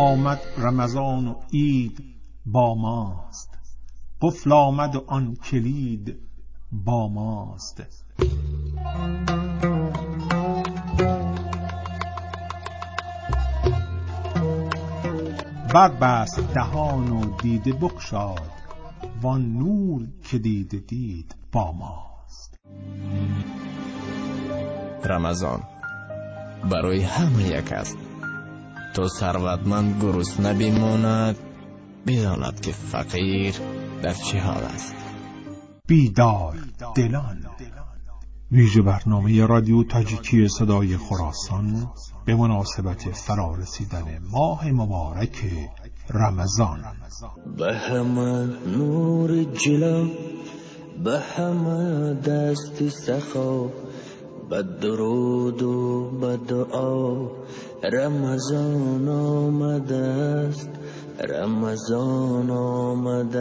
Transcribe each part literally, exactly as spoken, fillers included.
آمد رمضان و عید با ماست، قفل آمد و آن کلید با ماست. بربست دهان و دیده بگشاد، وان نور که دیده دید با ماست. رمضان برای همه یک است. تو ثروتمند گرسنه بماند، بداند که فقیر در چه حال است. بیدار دلان، ویژه برنامه رادیو تاجیکی صدای خراسان به مناسبت فرا رسیدن ماه مبارک رمضان. به همه نور جلو، به همه دست سخا، به درود و به دعا رمضان آمده است، رمضان آمده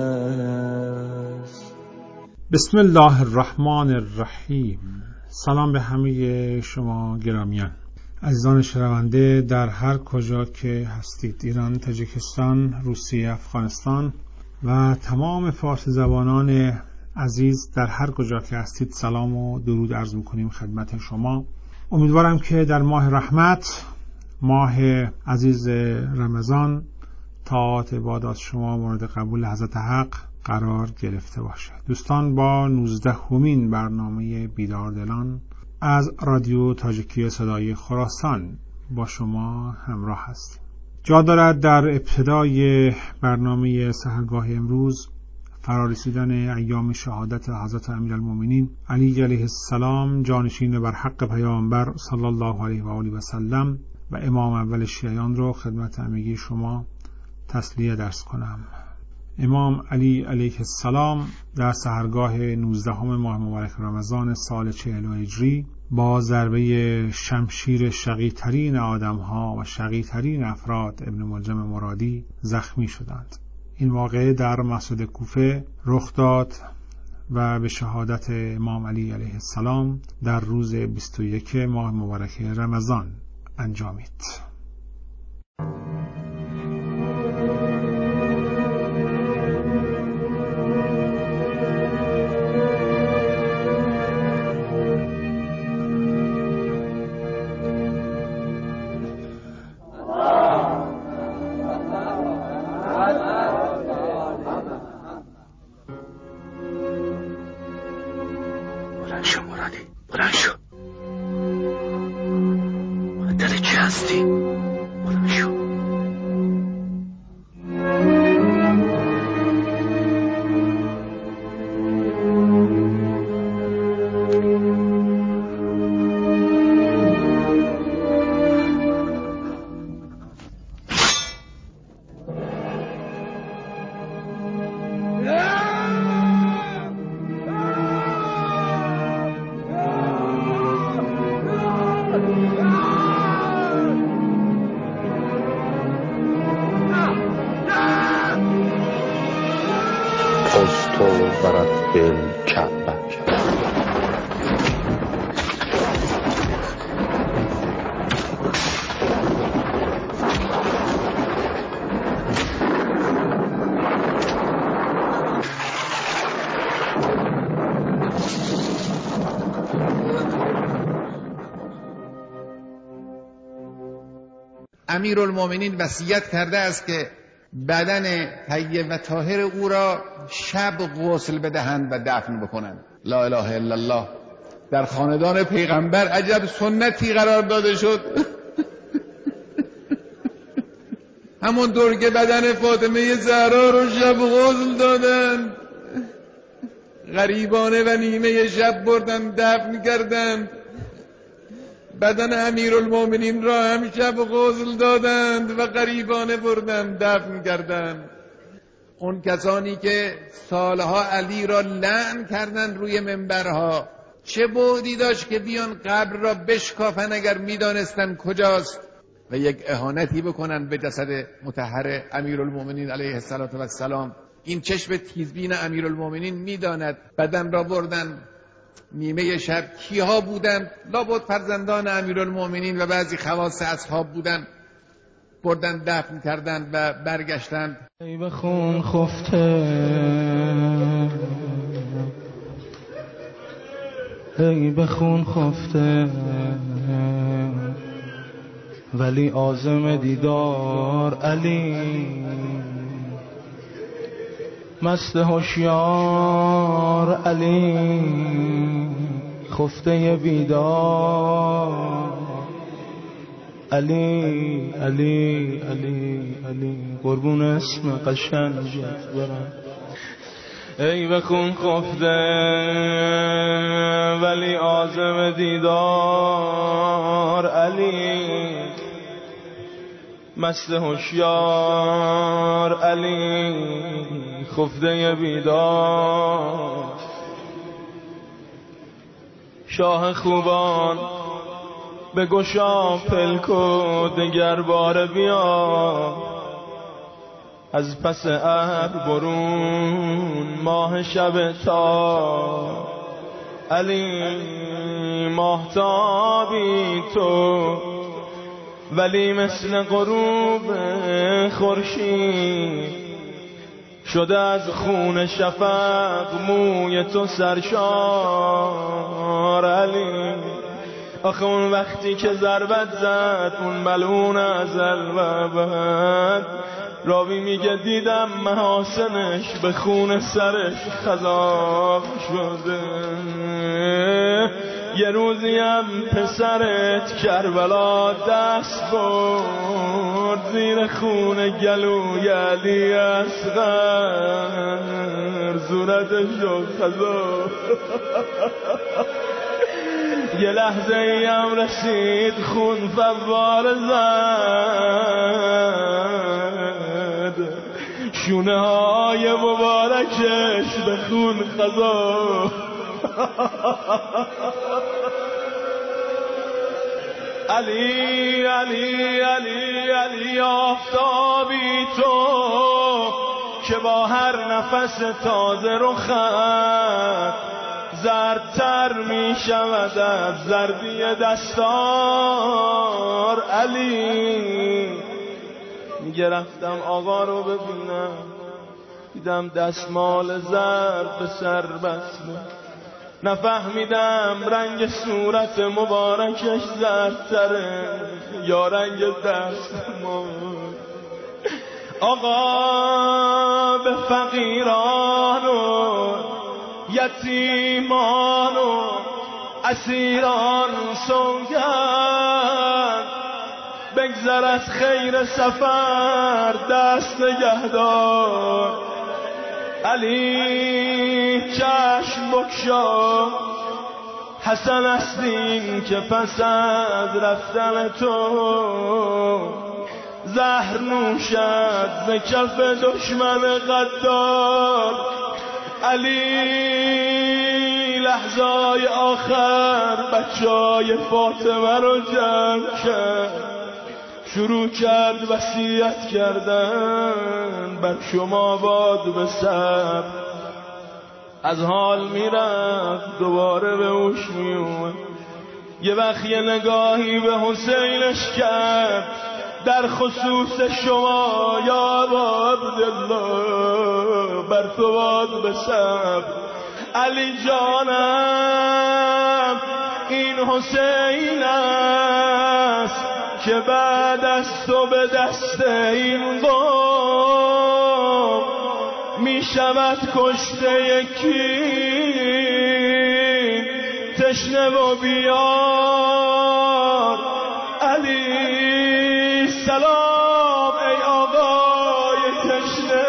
است. بسم الله الرحمن الرحیم. سلام به همه شما گرامیان، عزیزان شنونده در هر کجا که هستید، ایران، تاجیکستان، روسیه، افغانستان و تمام فارسی زبانان عزیز در هر کجا که هستید، سلام و درود عرض می‌کنیم خدمت شما. امیدوارم که در ماه رحمت، ماه عزیز رمضان، طاعات عبادات شما مورد قبول حضرت حق قرار گرفته باشد. دوستان، با نوزدهمین برنامه بیدار دلان از رادیو تاجیکی صدای خراسان با شما همراه هستیم. جا دارد در ابتدای برنامه سحرگاه امروز فرارسیدن ایام شهادت حضرت امیرالمومنین علی علیه السلام، جانشین بر حق پیامبر صلی الله علیه و آله و سلم و امام اول شیعیان رو خدمت همگی شما تسلیه درس کنم. امام علی علیه السلام در سحرگاه نوزدهم ماه مبارک رمضان سال چهل و هجری با ضربه شمشیر شقی‌ترین آدم‌ها و شقی‌ترین افراد ابن ملجم مرادی زخمی شدند. این واقعه در مسجد کوفه رخ داد و به شهادت امام علی علیه السلام در روز بیست و یک ماه مبارک رمضان انجامید. امیرالمومنین وصیت کرده است که بدن طیب و طاهر او را شب غسل بدهند و دفن بکنند. لا اله الا الله. در خاندان پیغمبر عجب سنتی قرار داده شد. همون طور که بدن فاطمه زهرا رو شب غسل دادند، غریبانه و نیمه شب بردن دفن کردند، بدن امیرالمومنین را هم شب غسل دادند و غریبانه بردند دفن کردند. اون کسانی که سالها علی را لعن کردند روی منبرها، چه بعدی داشت که بیان قبر را بشکافن اگر میدانستند کجاست و یک اهانتی بکنن به جسد مطهر امیرالمومنین علیه السلام. این چشم تیزبین امیرالمومنین میداند. بدن را بردن نیمه شب. کیها بودند؟ لابد فرزندان امیرالمومنین و بعضی خواص اصحاب بودند. بردن دفن کردن و برگشتند. ای به خون خفته ای به خون خفته ولی عازم دیدار علی، مست هوشیار علی، خفته بیدار علی علی علی علی، قربون اسم قشنگت برم. ای به خون خفته ولی عازم دیدار علی، مست هوشیار علی، خفته بیدار. شاه خوبان به گشا پلکو دگر بار بیا، از پس ابر برون ماه شب تا علی، ماهتابی تو ولی مثل غروب خورشید، شده از خون شفق موی تو سرشار علی. آخه اون وقتی که ضربت زد اون ملعون ازل و ابد، راوی میگه دیدم محاسنش به خون سرش خضاب شده. یه روزیم پسرت کربلا دست برد زیر خون گلوی علی اصغر، صورتش شد خضاب. یه لحظه ایم رسید خون فوار زد، شونه های مبارکش به خون خضاب. علی علی علی علی، آفتابی تو که با هر نفس تازه رخت زردتر می شود از زردی دستار علی. میگه رفتم آقا رو ببینم، دیدم دستمال زرد به سر بسته، نفهمیدم رنگ صورت مبارکش زردتره یا رنگ دستمال. آقا به فقیران و یتیمان و اسیران سوگند، بگذر از خیر سفر دست نگهدار علی. چشم بکشا حسن است این که پس از رفتن تو زهر نوشد به کف دشمن غدار علی. لحظای آخر بچهای فاطمه رو جمع کرد، شروع کرد وصیت کردن بر شما باد به صبر. از حال میرفت دوباره به هوش میومد، یه وقت یه نگاهی به حسینش کرد، در خصوص شما یا ابا عبدالله بر تو باد به صبر. علی جانم این حسین است که بعد از تو به دست این قوم می شود کشته یکی تشنه و بیار علی. سلام ای آقای تشنه،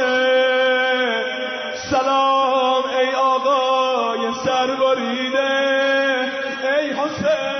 سلام ای آقای سربریده، ای حسین.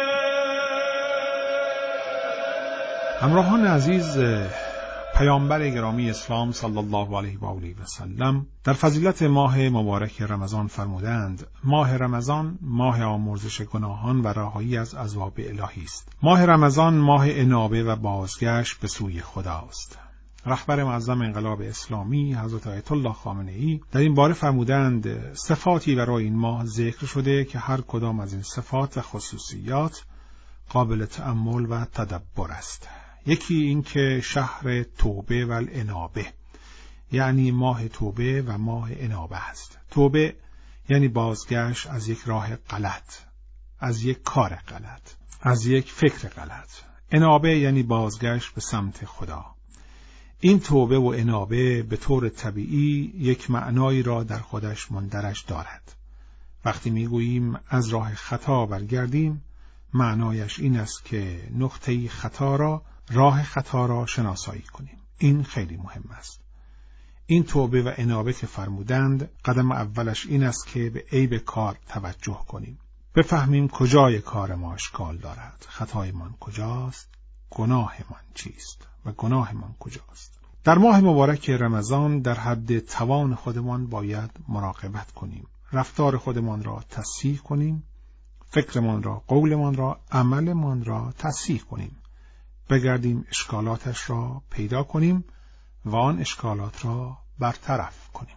همراهان عزیز، پیامبر گرامی اسلام صلی الله علیه و آله و سلم در فضیلت ماه مبارک رمضان فرمودند: ماه رمضان ماه آمرزش گناهان و رهایی از عذاب الهی است. ماه رمضان ماه انابه و بازگشت به سوی خداست. رهبر معظم انقلاب اسلامی حضرت آیت الله خامنه‌ای در این باره فرمودند: صفاتی برای این ماه ذکر شده که هر کدام از این صفات و خصوصیات قابل تأمل و تدبر است. یکی این که شهر توبه و الانابه، یعنی ماه توبه و ماه انابه است. توبه یعنی بازگشت از یک راه غلط، از یک کار غلط، از یک فکر غلط. انابه یعنی بازگشت به سمت خدا. این توبه و انابه به طور طبیعی یک معنایی را در خودش مندرج دارد. وقتی میگوییم از راه خطا برگردیم، معنایش این است که نقطه‌ای خطا را، راه خطا را شناسایی کنیم. این خیلی مهم است. این توبه و انابه که فرمودند، قدم اولش این است که به عیب کار توجه کنیم. بفهمیم کجای کار ما اشکال دارد، خطای من کجاست، گناه من چیست و گناه من کجاست. در ماه مبارک رمضان در حد توان خودمان باید مراقبت کنیم. رفتار خودمان را تصحیح کنیم، فکرمان را، قولمان را، عملمان را تصحیح کنیم. بگردیم اشکالاتش را پیدا کنیم و آن اشکالات را برطرف کنیم.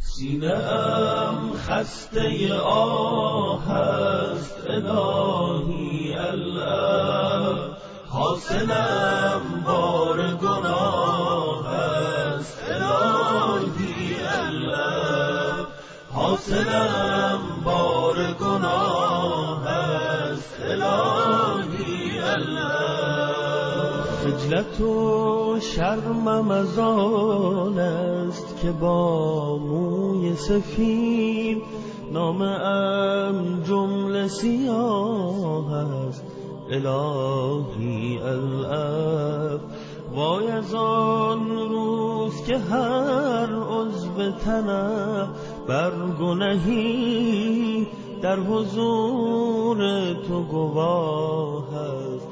سینه‌ام خسته آه است الهی الاب، حاصلم بار گناه است الهی الاب، حاصلم بار گناه است الهی الاب. خجلت و شرمم از آن است که با موی سفید نامه‌ام جمله سیاه است الهی الاب. وای از آن روز که هر عضو تنم بر گناهی در حضور تو گواه است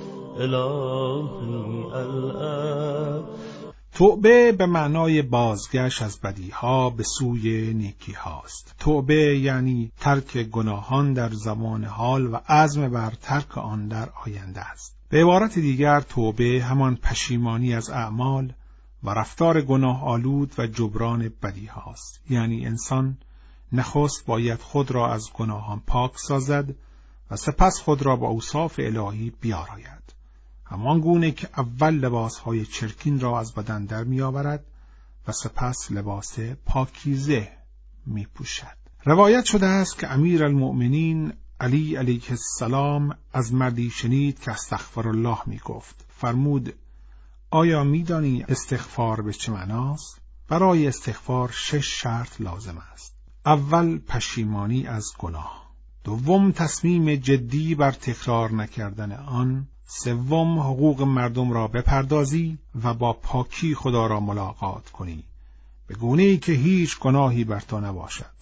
الهی الاب. توبه به معنای بازگشت از بدیها به سوی نیکی هاست. توبه یعنی ترک گناهان در زمان حال و عزم بر ترک آن در آینده است. به عبارت دیگر توبه همان پشیمانی از اعمال و رفتار گناه آلود و جبران بدیهاست. یعنی انسان نخست باید خود را از گناهان پاک سازد و سپس خود را با اوصاف الهی بیاراید. همان گونه که اول لباسهای چرکین را از بدن در می آورد و سپس لباس پاکیزه می پوشد. روایت شده است که امیر المؤمنین علی علیه السلام از مردی شنید که استغفر الله می گفت. فرمود: آیا می دانی استغفار به چه معناست؟ برای استغفار شش شرط لازم است. اول پشیمانی از گناه، دوم تصمیم جدی بر تکرار نکردن آن، سوم حقوق مردم را بپردازی و با پاکی خدا را ملاقات کنی به گونه‌ای که هیچ گناهی بر تو نباشد.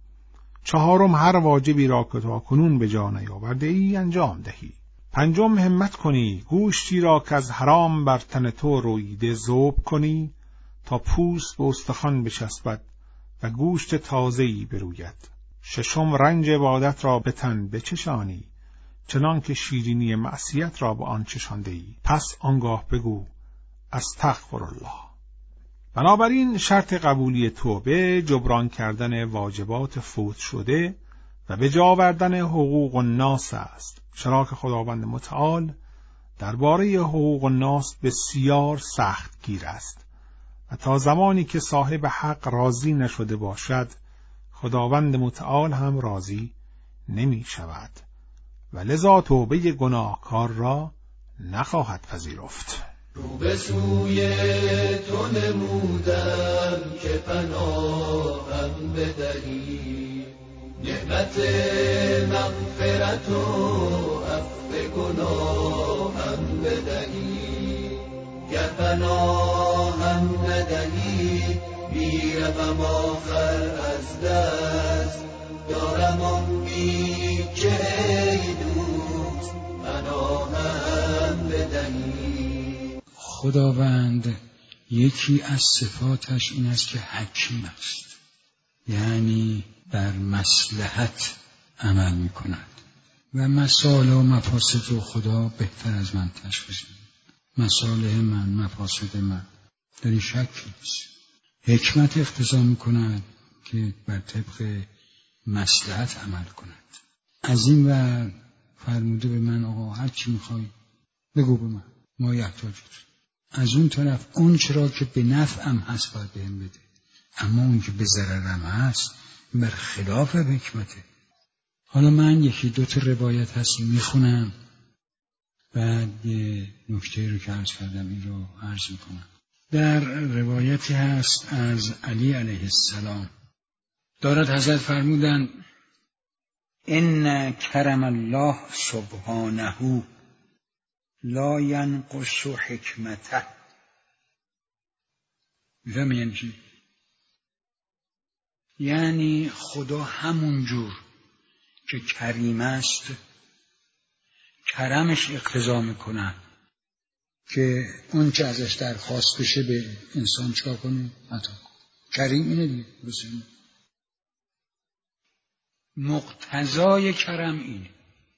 چهارم هر واجبی را که تا کنون به جا نیاورده ای انجام دهی. پنجم همت کنی گوشتی را که از حرام بر تن تو رویده ذوب کنی تا پوست به استخوان بچسبد و گوشت تازه‌ای بروید. ششم رنج عبادت را به تن بچشانی چنان که شیرینی معصیت را به آن چشانده‌ای. پس آنگاه بگو استغفر الله. بنابراین شرط قبولی توبه جبران کردن واجبات فوت شده و به جا آوردن حقوق الناس است، چرا که خداوند متعال درباره حقوق الناس بسیار سخت گیر است و تا زمانی که صاحب حق راضی نشده باشد خداوند متعال هم راضی نمی شود و لذا توبه گناهکار را نخواهد پذیرفت. رو به سوی تو نمودم که پناهم بدهی، نعمت مغفرت و عفو گناهم بدهی. گر پناهم ندهی میروم آخر از دست، دارم امید که ای دوست پناهم بدهی. خداوند یکی از صفاتش این است که حکیم است، یعنی بر مصلحت عمل می کند و مصالح و مفاسد رو خدا بهتر از من تشخیص میده. مصالح من، مفاسد من، در این شک نیست. حکمت اقتضا می کند که بر طبق مصلحت عمل کند. از این ور فرموده به من آقا هر چی میخوای بگو به من، ما یحتاجت. از اون طرف اون چرا که به نفعم هست باید بهم بده، اما اون که به ضررم هست بر خلاف حکمته. حالا من یکی دو تا روایت هست میخونم، بعد یه نکته رو که عرض کردم این رو عرض میکنم. در روایتی هست از علی علیه السلام دارد حضرت فرمودند ان کرم الله سبحانه لا ینقص حکمته. میفهم یعنی چی؟ یعنی خدا همون جور که کریم است کرمش اقتضا میکنه که اون چه ازش درخواست بشه به انسان چکار کنه؟ عطا کنه. کریم اینه دیگه. مقتضای کرم اینه.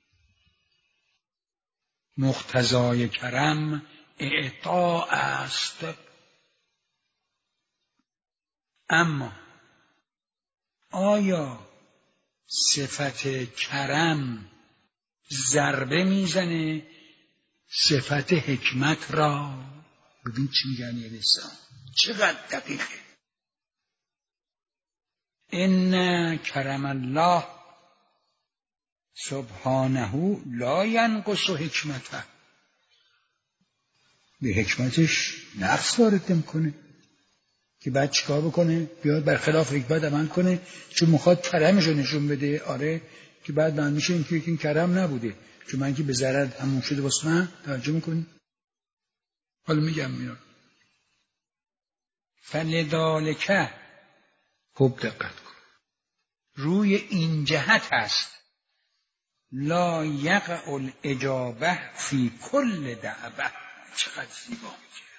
مقتضای کرم اعطاء است. اما آیا صفت کرم ضربه میزنه صفت حکمت را؟ ببین چی میگن یه لسان چقدر دقیقه. ان کرم الله سبحانه لا ینقص حکمته. به حکمتش نقص وارد نمیکنه که بعد چیکار بکنه؟ بیاد برخلاف حکمت عمل کنه چون میخواد کرمشو نشون بده. آره که بعد من میشه این که این کرم نبوده چون من که به ضرر همون شده واسه من. توجه میکنی؟ حالا میگم میاد فلذالک. خوب دقت کن. روی این جهت است لا یقع الاجابه فی کل دعوه. چقدر زیبا میگه.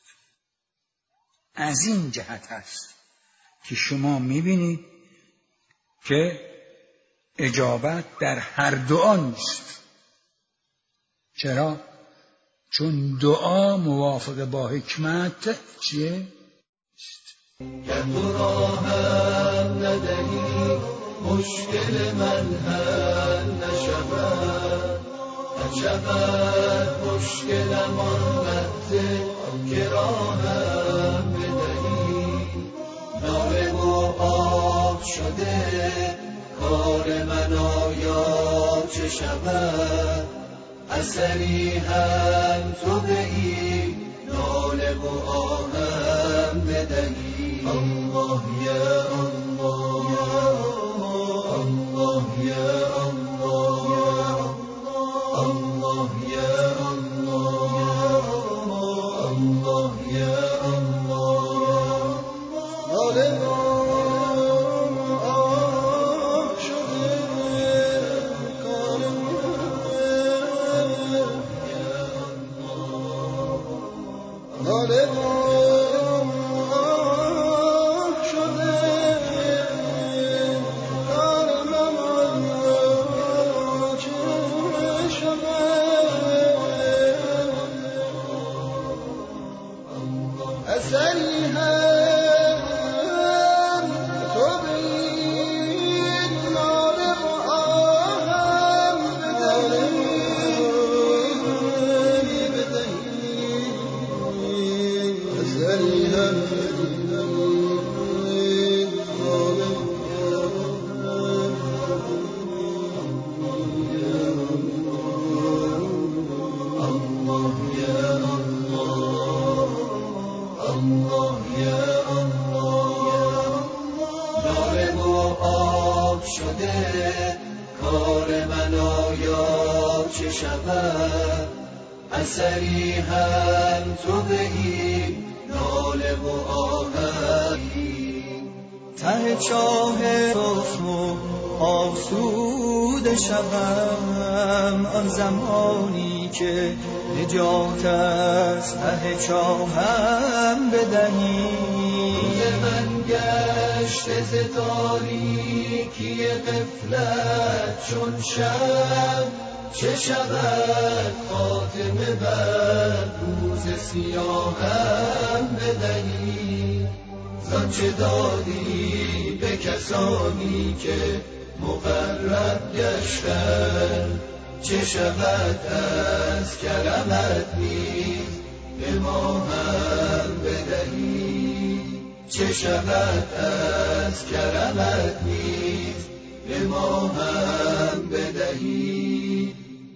از این جهت است که شما میبینید که اجابت در هر دعا نیست. چرا؟ چون دعا موافق با حکمت چیه؟ که تو را هم ندهی مشکل من حل نشود، نشود مشکلم آن لحظه که راهم بدهی. ناله و آب شده کار من آیا چه شود؟ اثری هم تو بهی ناله و آهم بدهی. الله یا الله الله یا الله الله یا الله الله یا الله. ناله و آب شده کار من. ناله و اثری هم تو بهی ناله و آهی. ته چاه حسن و آسوده شوم آن زمانی که نجات از ته چاهم بدهی. روز من گشت ز تاریکی غفلت چون شب، چه شود خاتمه بر روز سیاهم بدهی. زانچه دادی به کسانی که مقرب گشتن، چه شود از کرمت نیز به ما هم بدهی، چه شود از کرمت نیز به ما هم بدهی.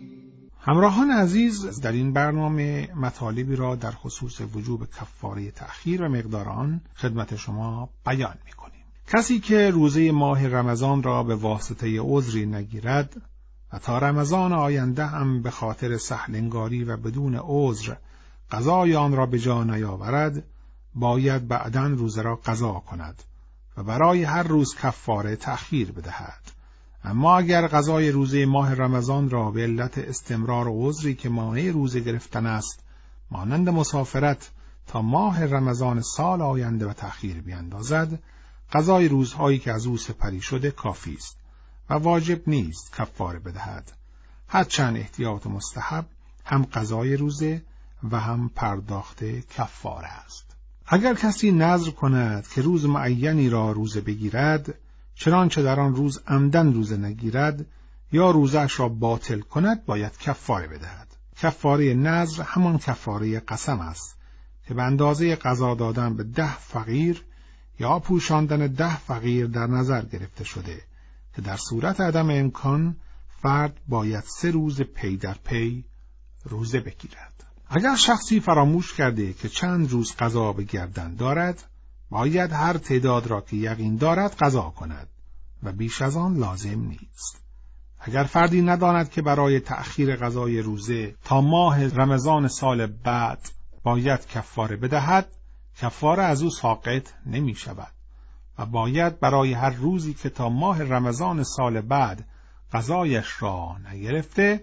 همراهان عزیز، در این برنامه مطالبی را در خصوص وجوب کفاره تأخیر و مقدار آن خدمت شما بیان می‌کنیم. کسی که روزه ماه رمضان را به واسطه عذری نگیرد و تا رمضان آینده هم به خاطر سهل‌انگاری و بدون عذر قضای آن را به جا نیاورد، باید بعداً روزه را قضا کند و برای هر روز کفاره تأخیر بدهد. اما اگر قضای روزه ماه رمضان را به علت استمرار عذری که مانع روزه گرفتن است، مانند مسافرت، تا ماه رمضان سال آینده و تأخیر بیندازد، قضای روزهایی که از او سپری شده کافی است و واجب نیست کفاره بدهد. هرچند احتیاط مستحب هم قضای روزه و هم پرداخت کفاره است. اگر کسی نذر کند که روز معینی را روزه بگیرد، چنانچه در آن روز عمدن روزه نگیرد یا روزش را باطل کند، باید کفاره بدهد. کفاره نذر همان کفاره قسم است که به اندازه قضا دادن به ده فقیر یا پوشاندن ده فقیر در نظر گرفته شده که در صورت عدم امکان فرد باید سه روز پی در پی روزه بگیرد. اگر شخصی فراموش کرده که چند روز قضا به گردن دارد، باید هر تعداد را که یقین دارد قضا کند و بیش از آن لازم نیست. اگر فردی نداند که برای تأخیر قضای روزه تا ماه رمضان سال بعد باید کفاره بدهد، کفاره از او ساقط نمی شود و باید برای هر روزی که تا ماه رمضان سال بعد قضایش را نگرفته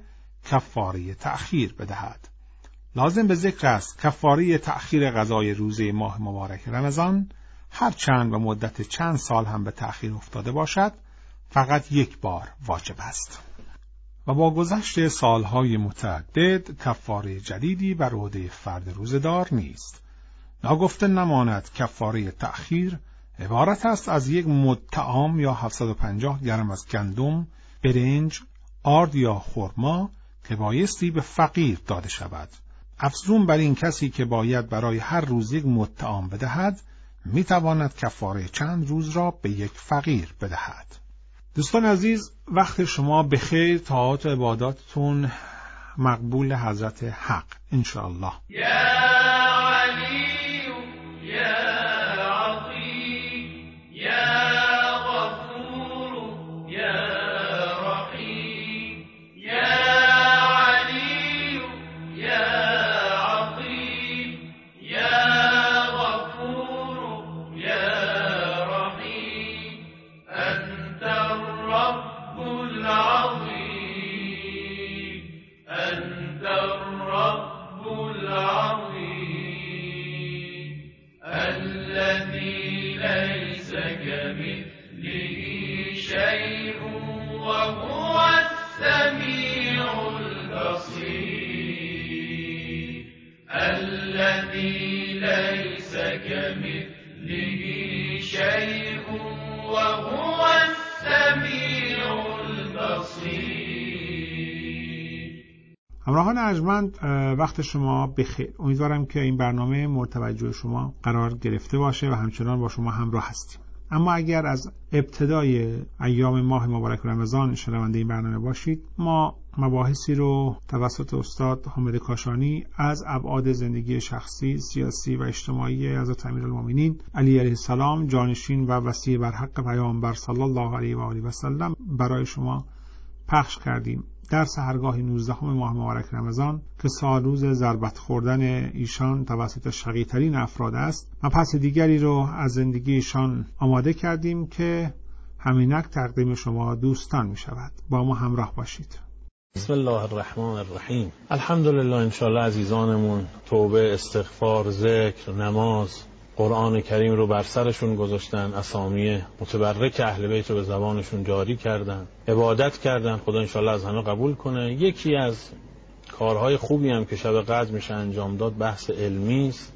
کفاره تأخیر بدهد. لازم به ذکر است کفاره تأخیر قضای روزه ماه مبارک رمضان هر چند و مدت چند سال هم به تأخیر افتاده باشد، فقط یک بار واجب است و با گذشت سالهای متعدد کفاره جدیدی بر عهده فرد روزدار نیست. ناگفته نماند کفاره تأخیر عبارت است از یک مد طعام یا هفتصد و پنجاه گرم از گندم، برنج، آرد یا خرما که بایستی به فقیر داده شود. افزون بر این، کسی که باید برای هر روز یک مد طعام بدهد، می تواند کفاره چند روز را به یک فقیر بدهد. دوستان عزیز، وقت شما بخیر، طاعات و عباداتتون مقبول حضرت حق انشاءالله. همراهان ارجمند، وقت شما بخیر. امیدوارم که این برنامه مورد توجه شما قرار گرفته باشه و همچنان با شما همراه هستیم. اما اگر از ابتدای ایام ماه مبارک رمضان شنونده این برنامه باشید، ما مباحثی رو توسط استاد حامد کاشانی از ابعاد زندگی شخصی، سیاسی و اجتماعی حضرت امیرالمومنین علی علیه السلام، جانشین و وصی بر حق پیامبر صلی الله علیه و آله و سلم برای شما پخش کردیم. در سحرگاه نوزدهم ماه مبارک رمضان که سالروز ضربت خوردن ایشان توسط شقی‌ترین افراد است، مبحث دیگری رو از زندگی ایشان آماده کردیم که همینک تقدیم شما دوستان می شود. با ما همراه باشید. بسم الله الرحمن الرحیم. الحمدلله. انشاءالله عزیزانمون توبه، استغفار، ذکر، نماز، قرآن کریم رو بر سرشون گذاشتن، اسامی متبرک اهل بیت رو به زبانشون جاری کردن، عبادت کردن. خدا انشاءالله از همه قبول کنه. یکی از کارهای خوبی هم که شب قدر میشه انجام داد بحث علمی است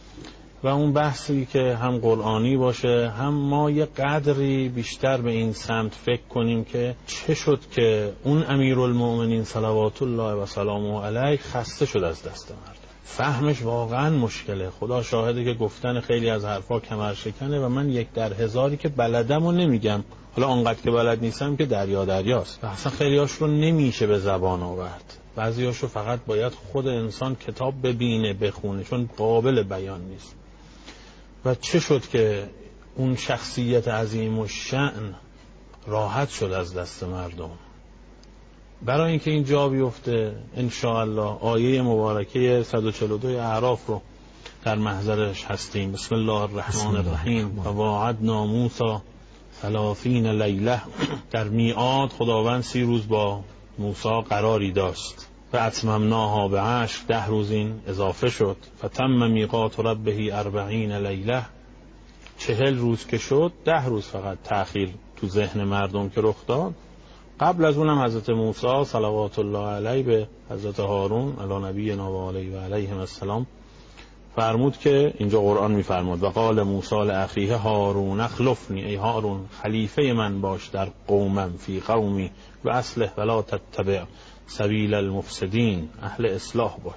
و اون بحثی که هم قرآنی باشه، هم ما یه قدری بیشتر به این سمت فکر کنیم که چه شد که اون امیرالمومنین صلوات الله و سلامه علیه خسته شد از دست مردم. فهمش واقعا مشکله. خدا شاهده که گفتن خیلی از حرفا کمر شکنه و من یک در هزاری که بلدم و نمیگم، حالا آنقدر که بلد نیستم که دریا دریاست و اصلا خیلیاش رو نمیشه به زبان آورد. بعضیاش رو فقط باید خود انسان کتاب ببینه بخونه چون قابل بیان نیست. و چه شد که اون شخصیت عظیم و شأن راحت شد از دست مردم؟ برای اینکه این جا بیفته انشاءالله آیه مبارکه صد و چهل و دو اعراف رو در محضرش هستیم. بسم الله الرحمن الرحیم. و وعدنا موسی ثلاثین لیله. در میعاد خداوند سی روز با موسی قراری داشت و اتممناها به عشر، ده روز این اضافه شد. فتم میقات ربه اربعین لیله. چهل روز که شد، ده روز فقط تأخیر تو ذهن مردم که رخ داد. قبل از اونم حضرت موسی صلوات الله علیه به حضرت هارون علی نبینا و علیه و علیهم السلام فرمود که اینجا قرآن میفرمود و قال موسی لاخیه هارون اخلفنی، ای هارون خلیفه من باش در قومم، فی قومی و اصلح ولا تتبع سبیل المفسدین، اهل اصلاح باش.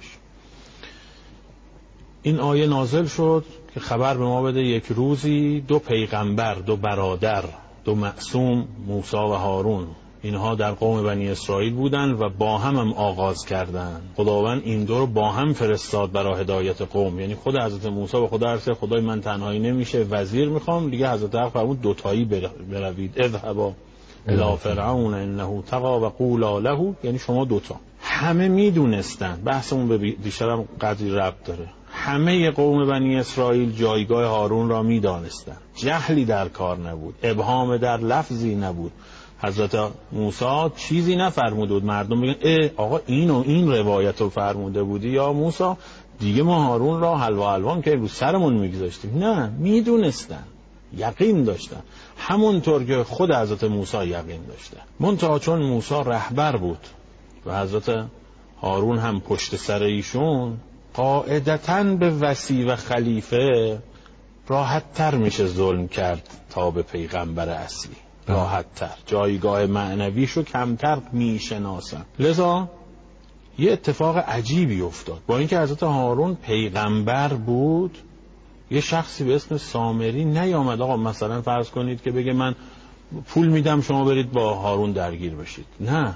این آیه نازل شد که خبر به ما بده یک روزی دو پیغمبر، دو برادر، دو معصوم، موسی و هارون، اینها در قوم بنی اسرائیل بودن و با هم هم آغاز کردن. خداوند این دو رو با هم فرستاد برای هدایت قوم. یعنی خود حضرت موسی به خدا عرض کرد خدای من تنهایی نمیشه، وزیر میخوام. دیگه حضرت حق فرمود دوتایی بروید، اذهبا الی فرعون انه طغی و قولا له، یعنی شما دوتا. همه میدونستن، بحثمون به بیشترم قدری ربط داره، همه قوم بنی اسرائیل جایگاه هارون را میدانستن، جهلی در کار نبود، ابهام در لفظی نبود. حضرت موسی چیزی نفرموده بود مردم بگن اه آقا این و این روایت رو فرموده بودی یا موسی، دیگه ما هارون را حلوا الوان که رو سرمون میگذاشتیم. نه، میدونستن، یقین داشتن، همونطور که خود حضرت موسی یقین داشته. منتها چون موسی رهبر بود و حضرت هارون هم پشت سر ایشون، قاعدتاً به وصی و خلیفه راحت تر میشه ظلم کرد تا به پیغمبر اصلی. راحت تر، جایگاه معنویشو کمتر میشناسن. لذا یه اتفاق عجیبی افتاد. با اینکه حضرت هارون پیغمبر بود، یه شخصی به اسم سامری نیامد آقا مثلا فرض کنید که بگه من پول میدم شما برید با هارون درگیر بشید. نه،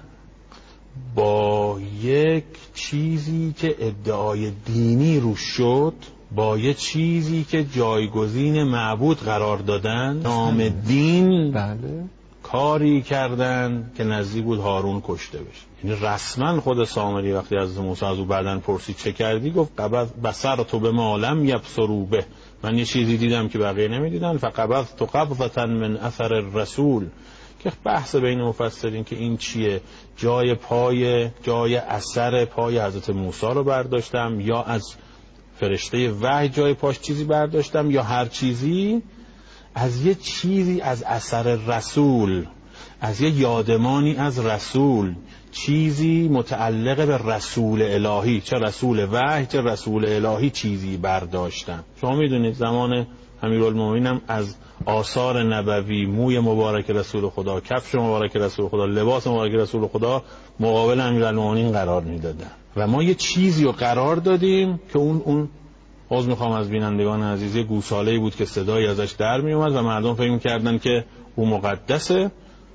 با یک چیزی که ادعای دینی روش شد، با یه چیزی که جایگزین معبود قرار دادن، نام دین، بله، کاری کردن که نزدیک بود هارون کشته بشه. یعنی رسما خود سامری وقتی از موسی از او بعدن پرسید چه کردی، گفت بصر تو به ما لم یبصروا به، من یه چیزی دیدم که بقیه نمیدیدن، فقبضت قبضة من اثر الرسول. که بحث بین مفسرین که این چیه، جای پای جای اثر پای حضرت موسی رو برداشتم یا از فرشته وحی جای پاش چیزی برداشتم یا هر چیزی، از یه چیزی از اثر رسول، از یه یادمانی از رسول، چیزی متعلق به رسول الهی، چه رسول وحی چه رسول الهی، چیزی برداشتم. شما میدونید زمان امیرالمومنین هم از آثار نبوی موی مبارک رسول خدا، کفش مبارک رسول خدا، لباس مبارک رسول خدا مقابل امیرالمومنین قرار میدادن و ما یه چیزی رو قرار دادیم که اون اون باز میخوام از بینندگان عزیز، یه گوساله‌ای بود که صدایی ازش در میومد و مردم فکر می‌کردن که او مقدسه.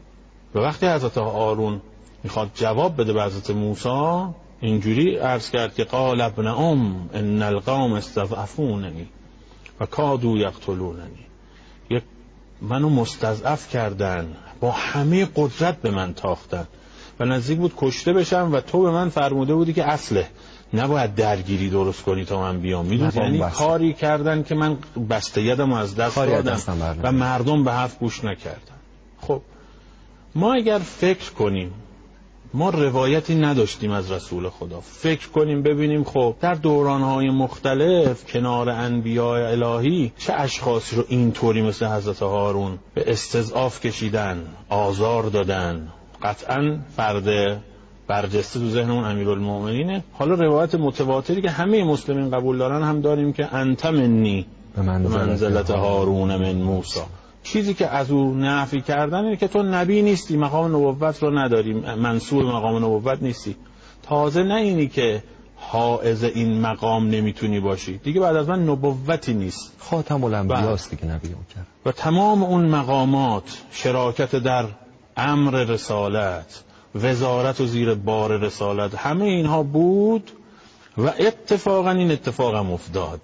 و وقتی حضرت هارون میخواد جواب بده به حضرت موسی، اینجوری عرض کرد که قال ابن ام ان القوم استضعفوننی و کادوا یقتلوننی، یک منو مستضعف کردن، با همه قدرت به من تاختن و نزدیک بود کشته بشم و تو به من فرموده بودی که اصله نباید درگیری درست کنی تا من بیام. میدونی یعنی کاری کردن که من بسته یدم از دست دادم و مردم به حرف گوش نکردن. خب ما اگر فکر کنیم، ما روایتی نداشتیم از رسول خدا، فکر کنیم ببینیم خب در دورانهای مختلف کنار انبیاء الهی چه اشخاصی رو اینطوری مثل حضرت هارون به استضعاف کشیدن، آزار دادن. قطعاً فرد برجسته تو ذهنمون امیرالمومنینه. حالا روایت متواتری که همه مسلمین قبول دارن هم داریم که انت منی به منزلت هارون من موسی. چیزی که از او نفی کردن اینه که تو نبی نیستی، مقام نبوت رو نداری، منصوب مقام نبوت نیستی. تازه نه اینی که حائز این مقام نمیتونی باشی دیگه، بعد از من نبوتی نیست، خاتم الانبیاست دیگه نبی اکرم. و تمام اون مقامات، شراکت در امر رسالت، وزارت و زیر بار رسالت، همه اینها بود و اتفاقا این اتفاقم افتاد.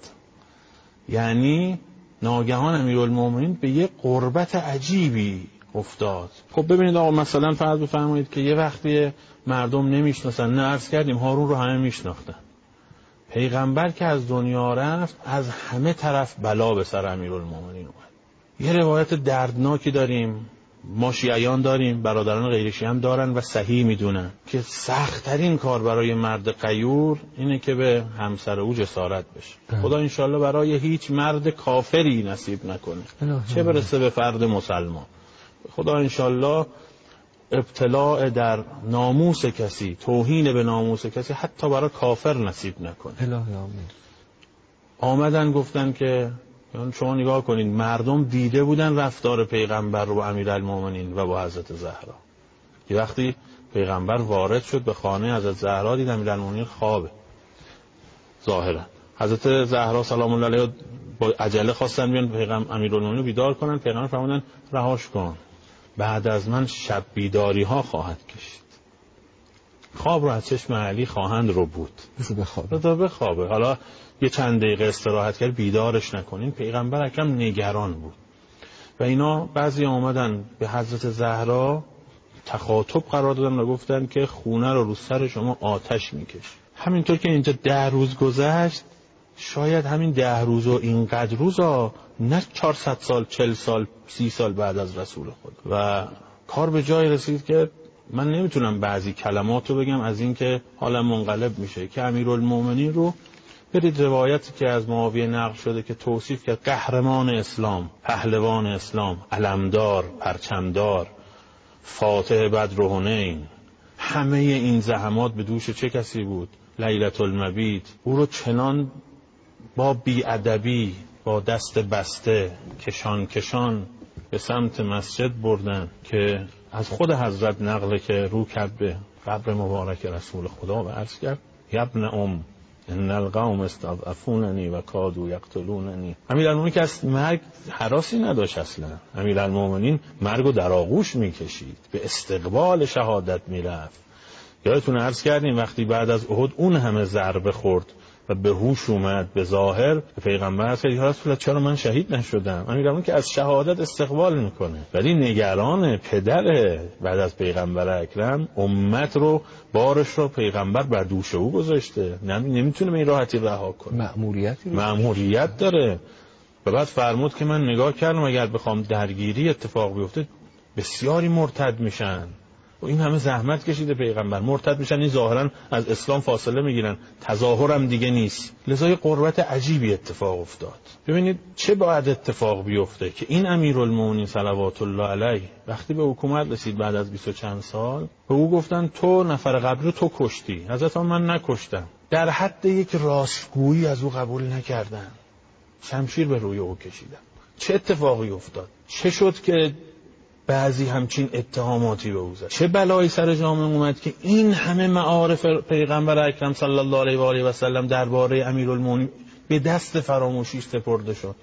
یعنی ناگهان امیرالمومنین به یه قربت عجیبی افتاد. خب ببینید آقا، مثلا فرض بفرمایید که یه وقتی مردم نمیشناسن، نه عرض کردیم هارون رو همه میشناختن، پیغمبر که از دنیا رفت از همه طرف بلا به سر امیرالمومنین اومد. یه روایت دردناکی داریم، ما شیعیان داریم، برادران غیر شیعی هم دارن و صحیح میدونن که سخت‌ترین کار برای مرد غیور اینه که به همسر او جسارت بشه. خدا انشالله برای هیچ مرد کافری نصیب نکنه، چه برسه به فرد مسلمان. خدا انشالله ابتلاع در ناموس کسی، توهین به ناموس کسی حتی برای کافر نصیب نکنه. الهی آمین. آمدن گفتن که شما نگاه کنید، مردم دیده بودن رفتار پیغمبر رو با امیرالمومنین و با حضرت زهرا. یه وقتی پیغمبر وارد شد به خانه حضرت زهرا، دید امیرالمومنین خوابه ظاهرا. حضرت زهرا سلام الله علیها با عجله خواستن بیان پیغمبر امیرالمومنین رو بیدار کنن. پیغمبر فرمودن رهاش کن، بعد از من شب بیداری ها خواهد کشید. خواب رو از چشم علی خواهند رو بود، بذار بخوابه بذار بخوابه، حالا یه چند دقیقه استراحت کرد بیدارش نکنین. پیغمبر اکرم نگران بود و اینا بعضی آمدن به حضرت زهرا تخاطب قرار دادن و گفتن که خونه رو رو سر شما آتش میکشه. همینطور که اینجا ده روز گذشت، شاید همین ده روز و اینقدر روزا نه چهارصد سال، چهل سال، سی سال بعد از رسول خدا، و کار به جای رسید که من نمیتونم بعضی کلمات رو بگم از این که حالا منقلب میشه، که امیرالمومنین رو برید روایتی که از معاویه نقل شده که توصیف کرد قهرمان اسلام، پهلوان اسلام، علمدار، پرچمدار، فاتح بدر و حنین، همه این زحمات به دوش چه کسی بود؟ لیلة المبیت. او رو چنان با بی‌ادبی، با دست بسته، کشان کشان به سمت مسجد بردن که از خود حضرت نقله که رو کرد به قبر مبارک رسول خدا و عرض کرد ابن ام ان القوم استضعفوننی و کادوا یقتلوننی. امیرالمومنین که از مرگ هراسی نداشت اصلا. امیرالمومنین مرگ رو در آغوش میکشید، به استقبال شهادت میرفت. یادتون عرض کردیم وقتی بعد از احد اون همه ضربه خورد و به هوش اومد، به ظاهر به پیغمبر عرض کرد یا رسول الله چرا من شهید نشدم؟ امیرالمومنین که از شهادت استقبال میکنه، ولی نگران پدر بعد از پیغمبر اکرم، امت رو، بارش رو پیغمبر بر دوش او گذاشته، نمیتونه به این راحتی رها کنه، مأموریتی مأموریت داره. و بعد فرمود که من نگاه کردم اگر بخوام درگیری اتفاق بیفته بسیاری مرتد میشن. و این همه زحمت کشیده پیغمبر، مرتد میشن، این ظاهرا از اسلام فاصله میگیرن، تظاهرم دیگه نیست. لذا یه قربت عجیبی اتفاق افتاد. ببینید چه باید اتفاق بیفته که این امیرالمومنین صلوات الله علیه وقتی به حکومت رسید بعد از بیست و چند سال، به او گفتن تو نفر قبلی رو تو کشتی، حضرت من نکشتم. در حد یک راستگویی از او قبول نکردن، شمشیر به روی او کشیدن. چه اتفاقی افتاد؟ چه شد که بعضی همچین اتهاماتی به او زد؟ چه بلایی سر جامعه اومد که این همه معارف پیغمبر اکرم صلی الله علیه و آله و سلم درباره امیرالمومنین به دست فراموشی سپرده شد؟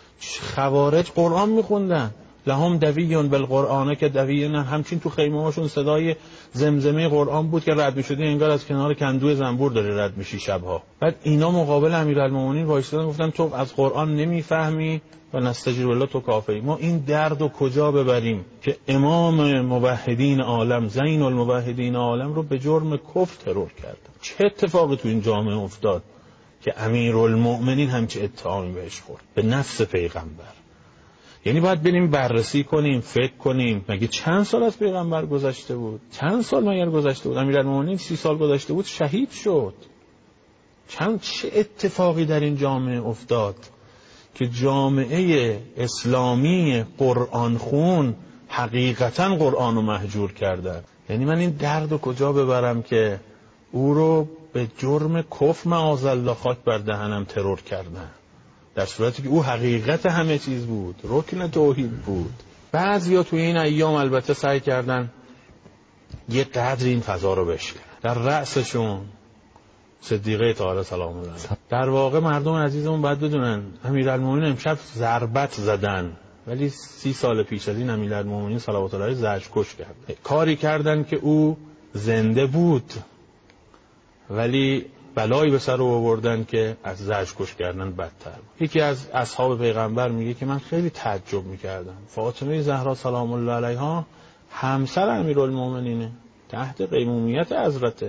خوارج قرآن میخوندن، لهم دویون بالقرآن که دوی، نه همچین تو خیمه هاشون صدای زمزمه قرآن بود که رد میشدی انگار از کنار کندوی زنبور داری رد میشی شبها. بعد اینا مقابل امیرالمومنین وایسادن گفتن تو از قرآن نمیفهمی و نستجیب بالله تو کافری. ما این درد رو کجا ببریم که امام موحدین عالم، زین الموحدین عالم رو به جرم کفر ترور کرد؟ چه اتفاقی تو این جامعه افتاد که امیرالمومنین همچه اتهامی بهش خورد به نفس پیغمبر؟ یعنی باید بریم بررسی کنیم، فکر کنیم مگه چند سال از پیغمبر گذشته بود؟ چند سال مگر گذشته بود؟ امیرالمومنین سی سال گذشته بود شهید شد. چند چه اتفاقی در این جامعه افتاد که جامعه اسلامی قرآن خون حقیقتا قرآن رو مهجور کردن؟ یعنی من این درد رو کجا ببرم که او رو به جرم کفر معاذالله خاک بر دهنم ترور کردن، در صورتی که او حقیقت همه چیز بود، رکن توحید بود. بعضیا توی این ایام البته سعی کردن یه قدر این فضا رو بشکنن، در رأسشون صدیقه طاهره سلام الله علیها. در واقع مردم عزیزمون باید بدونن امیرالمومنین امشب ضربت زدن، ولی سی سال پیش از این امیرالمومنین صلوات الله علیه زجرکش کرد. کاری کردن که او زنده بود ولی بلایی به سر آوردن که از زجرکش کردن بدتر بود. یکی از اصحاب پیغمبر میگه که من خیلی تعجب میکردم، فاطمه زهرا سلام الله علیها همسر امیرالمومنینه، تحت قیمومیت حضرته،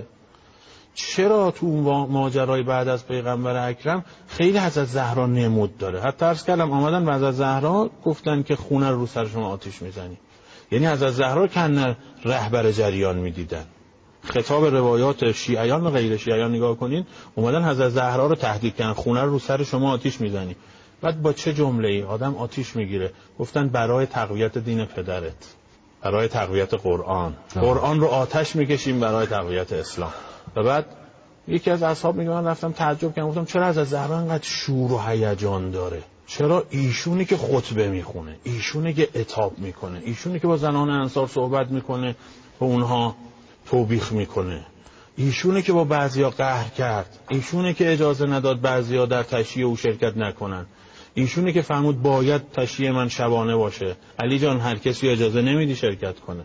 چرا تو ماجرای بعد از پیغمبر اکرم خیلی حضرت زهرا نمود داره؟ حتی عرض کردم آمدن و حضرت زهرا گفتن که خونه رو سر شما آتیش میزنی، یعنی حضرت زهرا کن رهبر جریان میدیدن. خطاب روایات شیعیان و غیر شیعیان نگاه کنین، اومدن حضرت زهرا رو تهدید کردن، خونه رو سر شما آتیش میزنی. بعد با چه جمله‌ای آدم آتیش میگیره؟ گفتن برای تقویت دین پدرت، برای تقویت قرآن، قرآن رو آتش میکشیم برای تقویت اسلام. و بعد یکی از اصحاب میگه من رفتم تعجب کردم، گفتم چرا از زهرا انقدر شور و هیجان داره؟ چرا ایشونی که خطبه میخونه، ایشونی که عتاب میکنه، ایشونی که با زنان انصار صحبت میکنه و اونها توبیخ میکنه، ایشونی که با بعضیا قهر کرد، ایشونی که اجازه نداد بعضیا در تشییع او شرکت نکنن، ایشونی که فرمود باید تشییع من شبانه باشه، علی جان هر کسی اجازه نمیدی شرکت کنه.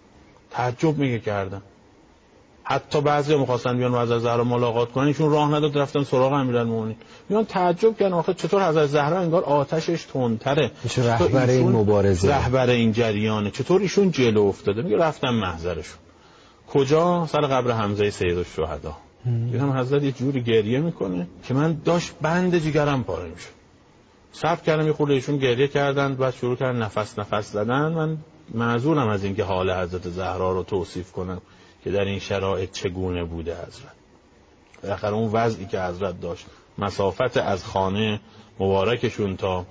تعجب میگه کردم. حتی بعضیا می‌خواستن بیان و حضرت زهرا ملاقات کنن، ایشون راه نداد، رفتن سراغ امیرالمومنین. میان تعجب کردن آخه چطور حضرت زهرا انگار آتشش تندتره، چه رهبر این مبارزه، رهبر این جریانه، چطور ایشون جلو افتاده؟ میگه رفتم محضرشون. کجا؟ سر قبر حمزه سید الشهدا. دیدم حضرت یه جوری گریه میکنه که من داشت بند جیگرم پاره میشه. صبر کردم یه خورده، ایشون گریه کردن، بعد شروع کردن نفس نفس زدن. من معذورم از اینکه حال حضرت زهرا رو توصیف کنم که در این شرایط چگونه بوده حضرت. بالاخره اون وضعی که حضرت داشت، مسافت از خانه مبارکشون تا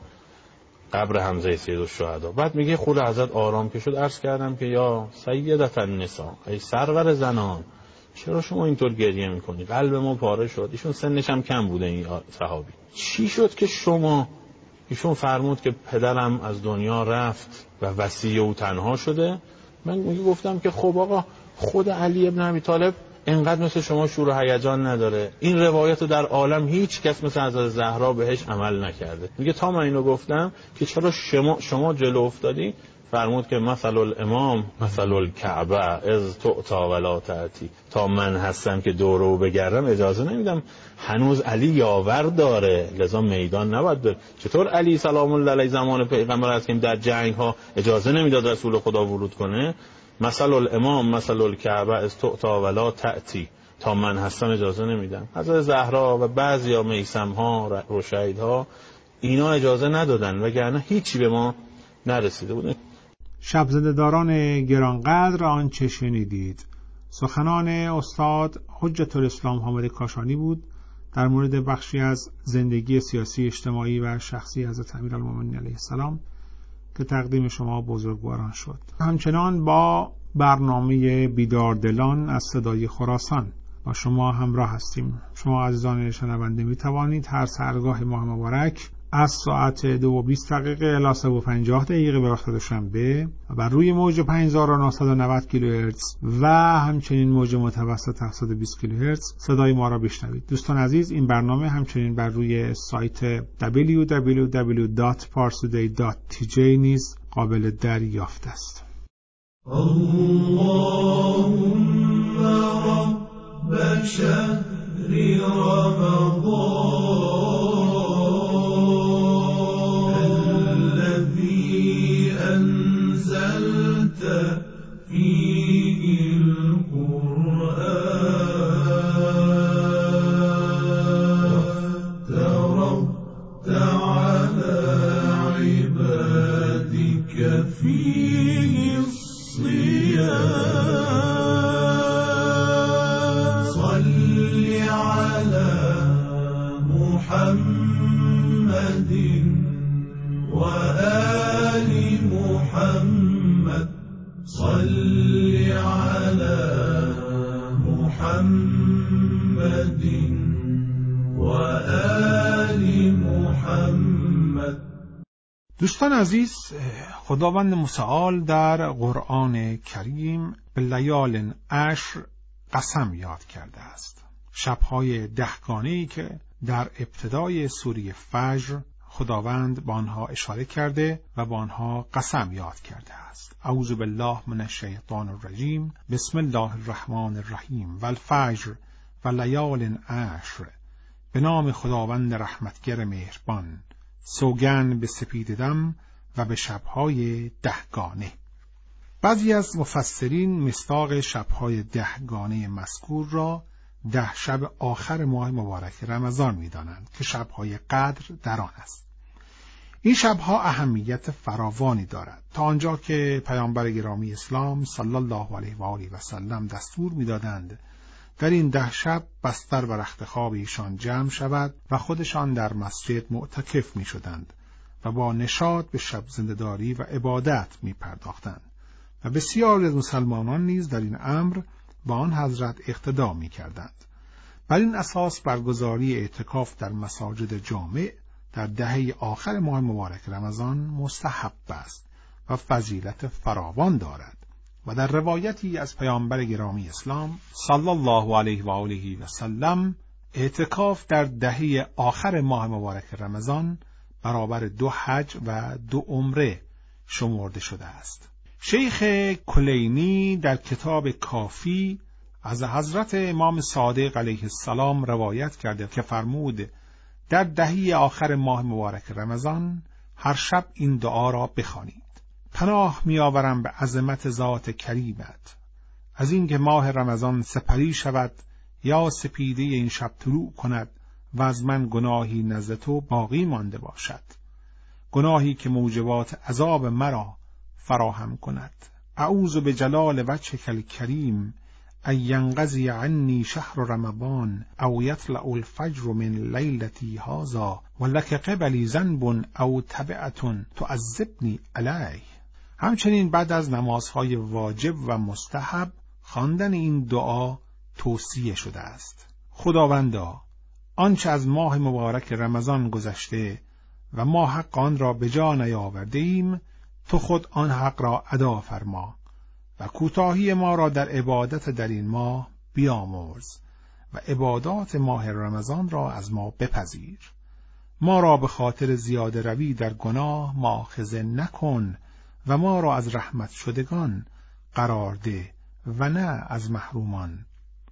قبر حمزه سید الشهدا. بعد میگه خود حضرت آرام که شد، عرض کردم که یا سیدت النساء، ای سرور زنان، چرا شما اینطور گریه میکنی؟ قلب ما پاره شد. ایشون سنش هم کم بوده این صحابی. چی شد که شما؟ ایشون فرمود که پدرم از دنیا رفت و وصی او تنها شده. من میگه گفتم که خب آقا، خود علی ابن ابی طالب اینقدر مثل شما شور و هیجان نداره، این روایت در عالم هیچ کس مثل حضرت زهرا بهش عمل نکرده. میگه تا من اینو گفتم که چرا شما شما جلو افتادی، فرمود که مثل الامام مثل الکعبه از تعطا ولا تأتی، تا من هستم که دورو بگردم اجازه نمیدم. هنوز علی یاور داره، لذا میدان نباید بره. چطور علی سلام الله علیه زمان پیغمبر است که در جنگ ها اجازه نمیداد رسول خدا ورود کنه؟ مثل الامام مثل الکعبه از تعطا ولا تأتی، تا من هستم اجازه نمیدم. حضرت زهرا و بعضیا میثم ها و شهید ها اینا اجازه ندادن، وگرنه هیچی به ما نرسیده بود. شبزده‌داران گرانقدر، آنچه شنیدید سخنان استاد حجت الاسلام حامد کاشانی بود در مورد بخشی از زندگی سیاسی، اجتماعی و شخصی حضرت امیرالمومنین علیه السلام که تقدیم شما بزرگواران شد. همچنان با برنامه بیداردلان از صدای خراسان با شما همراه هستیم. شما عزیزان شنونده می توانید هر سحرگاه ماه مبارک از ساعت دو و بیست دقیقه الی سه و پنجاه دقیقه به وقت دوشنبه و بر روی موج پنج هزار و نهصد و نود کیلوهرتز و همچنین موج متوسط هفتصد و بیست کیلوهرتز صدای ما را بشنوید. دوستان عزیز، این برنامه همچنین بر روی سایت دبلیو دبلیو دبلیو دات پارسودی دات تی جی نیز قابل دریافت است. اللهم رب شهر رمضان الذي أنزلت فيه القرآن وافترضت على عبادك فيه الصيام صل على محمد وآل محمد صل على محمد وآل محمد. دوستان عزیز، خداوند متعال در قرآن کریم به لیال عشر قسم یاد کرده است. شبهای دهگانه‌ای که در ابتدای سوره فجر خداوند با آنها اشاره کرده و با آنها قسم یاد کرده است. اعوذ بالله من الشیطان الرجیم. بسم الله الرحمن الرحیم. والفجر و لیال عشر. به نام خداوند رحمتگر مهربان. سوگند به سپیددم و به شبهای دهگانه. بعضی از مفسرین مصداق شبهای دهگانه مذکور را ده شب آخر ماه مبارک رمضان می‌دانند که شبهای قدر در آن است. این شبها اهمیت فراوانی دارد تا آنجا که پیامبر گرامی اسلام صلی الله علیه و آله و سلم دستور می‌دادند در این ده شب بستر و رخت خواب ایشان جمع شود و خودشان در مسجد معتکف می‌شدند و با نشاط به شب زنده‌داری و عبادت می‌پرداختند و بسیاری از مسلمانان نیز در این امر با آن حضرت اقتدا می‌کردند. بر این اساس برگزاری اعتکاف در مساجد جامع در دهه آخر ماه مبارک رمضان مستحب است و فضیلت فراوان دارد و در روایتی از پیامبر گرامی اسلام صلی الله علیه و آله و سلم اعتکاف در دهه آخر ماه مبارک رمضان برابر دو حج و دو عمره شمرده شده است. شیخ کلینی در کتاب کافی از حضرت امام صادق علیه السلام روایت کرده که فرمود در دهه آخر ماه مبارک رمضان هر شب این دعا را بخوانید: پناه می‌آورم به عظمت ذات کریمت از اینکه ماه رمضان سپری شود یا سپیده این شب طلوع کند و از من گناهی نزد تو باقی مانده باشد، گناهی که موجبات عذاب مرا فراهم کند. اعوذ بجلال وجهک الکریم ان ینقضی عنی شهر رمضان او یطلع الفجر من لیلتی هذا ولک قبلی ذنب او تبعة تعذبنی علیه. همچنین بعد از نمازهای واجب و مستحب خواندن این دعا توصیه شده است: خداوندا، آنچه از ماه مبارک رمضان گذشته و ما حق آن را به جا نیاورده ایم، تو خود آن حق را ادا فرما و کوتاهی ما را در عبادت در این ماه بیامرز و عبادات ماه رمضان را از ما بپذیر. ما را به خاطر زیاده روی در گناه مؤاخذه نکن و ما را از رحمت شدگان قرار ده و نه از محرومان.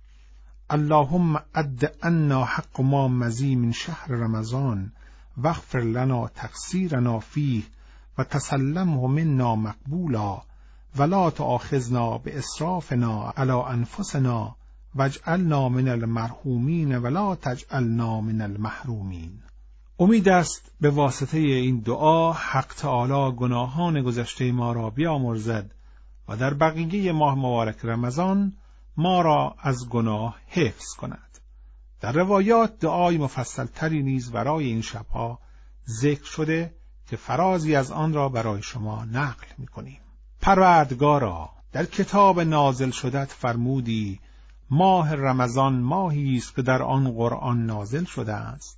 اللهم اد عنا حق ما مضی من شهر رمضان واغفر لنا تقصیرنا فیه و تسلمه منا مقبولا ولا تؤاخذنا باسرافنا علی انفسنا واجعلنا من المرحومین ولا تجعلنا من المحرومین. امید است به واسطه این دعا حق تعالی گناهان گذشته ما را بیامرزد و در بقیه ماه مبارک رمضان ما را از گناه حفظ کند. در روایات دعای مفصل تری نیز برای این شبها ذکر شده که فرازی از آن را برای شما نقل می‌کنیم. پروردگارا، در کتاب نازل شدت فرمودی ماه رمضان ماهی است که در آن قرآن نازل شده است،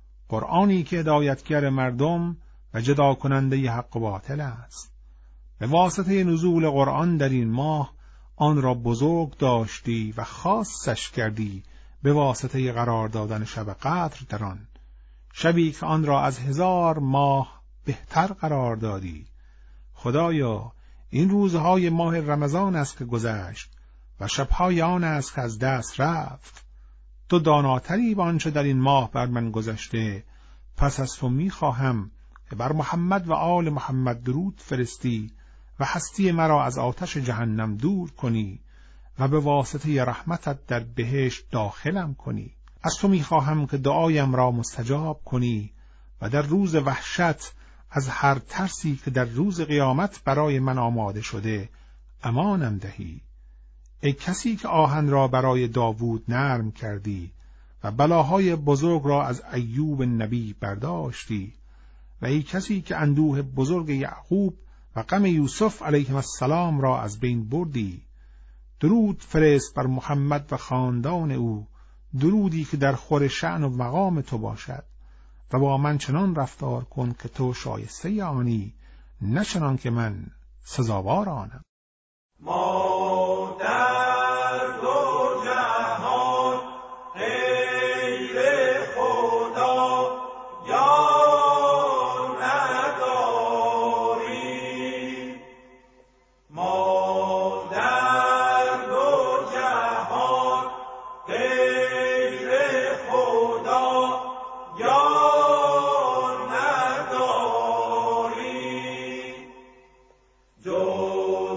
قرآنی که هدایتگر مردم و جدا کننده حق و باطل است. به واسطه نزول قرآن در این ماه آن را بزرگ داشتی و خاصش کردی به واسطه قرار دادن شب قدر در آن، شبی که آن را از هزار ماه بهتر قرار دادی. خدایا، این روزهای ماه رمضان است که گذشت و شبهای آن است که از دست رفت. تو داناتری به آنچه در این ماه بر من گذشته، پس از تو می‌خواهم که بر محمد و آل محمد درود فرستی و هستی مرا از آتش جهنم دور کنی و به واسطه رحمتت در بهشت داخلم کنی. از تو می‌خواهم که دعایم را مستجاب کنی و در روز وحشت از هر ترسی که در روز قیامت برای من آماده شده امانم دهی. ای کسی که آهن را برای داوود نرم کردی و بلاهای بزرگ را از ایوب نبی برداشتی، و ای کسی که اندوه بزرگ یعقوب و غم یوسف علیه السلام را از بین بردی، درود فرست بر محمد و خاندان او، درودی که در خور شأن و مقام تو باشد، و با من چنان رفتار کن که تو شایسته آنی، نه چنان که من سزاوار آنم. ما در دو جهان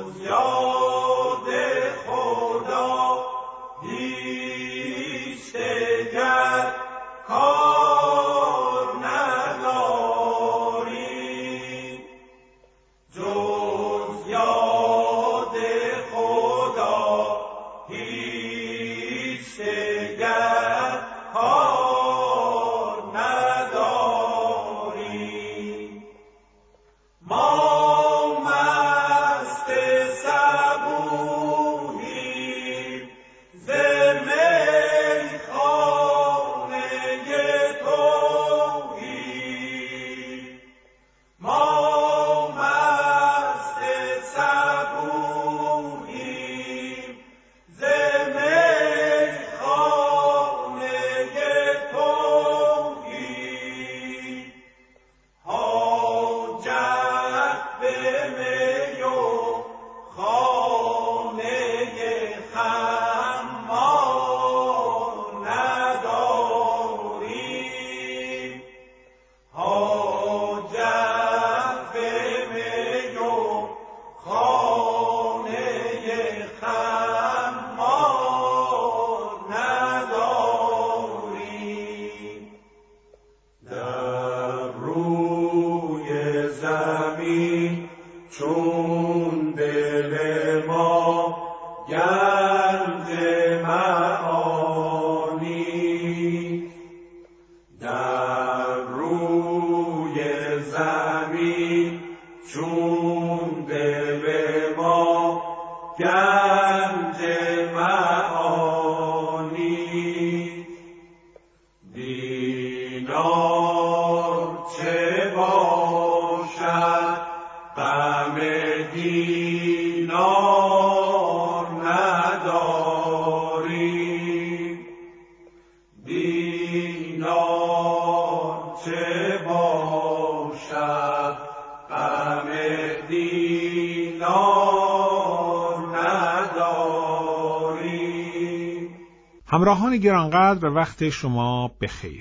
همراهان گرانقدر، وقت شما بخیر.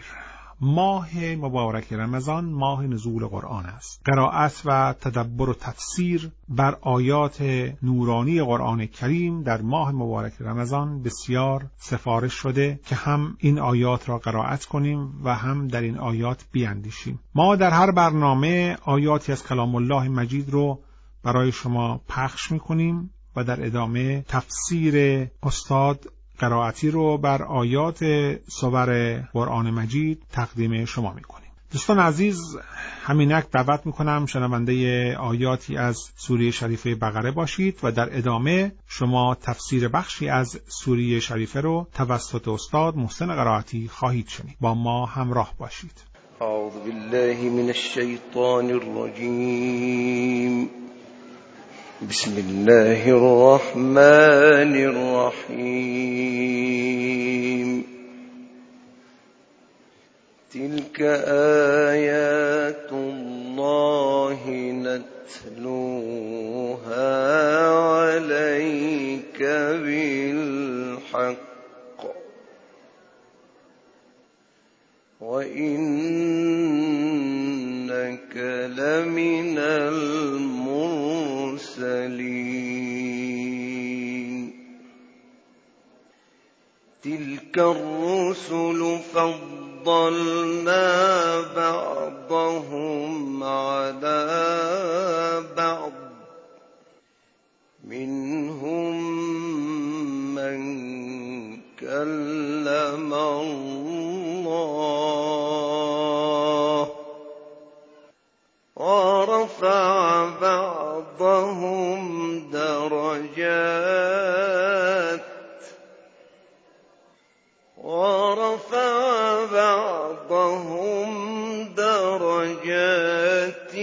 ماه مبارک رمضان ماه نزول قرآن است. قرائت و تدبر و تفسیر بر آیات نورانی قرآن کریم در ماه مبارک رمضان بسیار سفارش شده که هم این آیات را قرائت کنیم و هم در این آیات بیاندیشیم. ما در هر برنامه آیاتی از کلام الله مجید رو برای شما پخش می‌کنیم و در ادامه تفسیر استاد قرائتی رو بر آیات سور قرآن مجید تقدیم شما میکنیم. دوستان عزیز، همینک دعوت میکنم شنونده آیاتی از سوره شریفه بقره باشید و در ادامه شما تفسیر بخشی از سوره شریفه رو توسط استاد محسن قرائتی خواهید شنید. با ما همراه باشید. اعوذ بالله من الشیطان الرجیم. بسم الله الرحمن الرحيم. تلك آيات الله نتلوها عليك بالحق وإنك لمن المرسلين. تلك الرسل فضلنا بعضهم على بعض منهم من كلم الله ورفع بعضهم درجات ورفع بعضهم درجات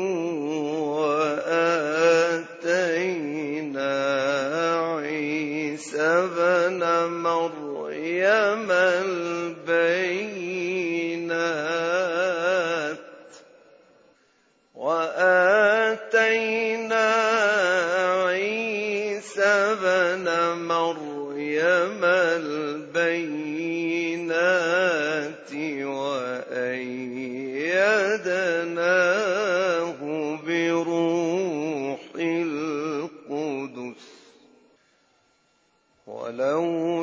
وآتينا عيسى ابن مريم البينات وآتينا عيسى ابن مريم البينات وأيدناه بروح القدس ولو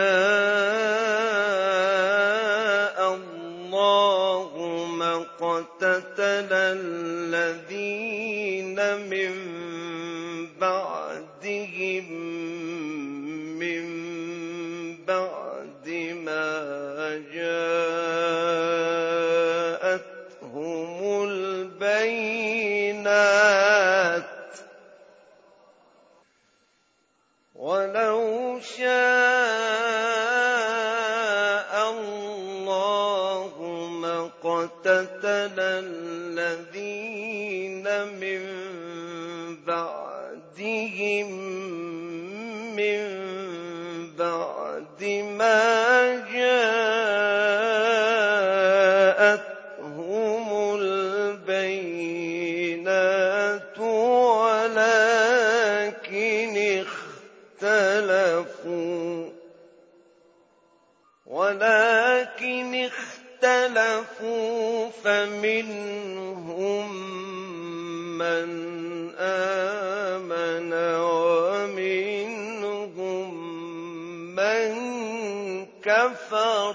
شاء الله ما اقتتل الذين من بعدهم من بعد ما جاءتهم البينات ولو شاء الله ما اقتتل الذين من بعدهم من بعد ما جاءتهم البينات ولكن اختلفوا ولكن اختلفوا فمنهم من آمن ومنهم من كفر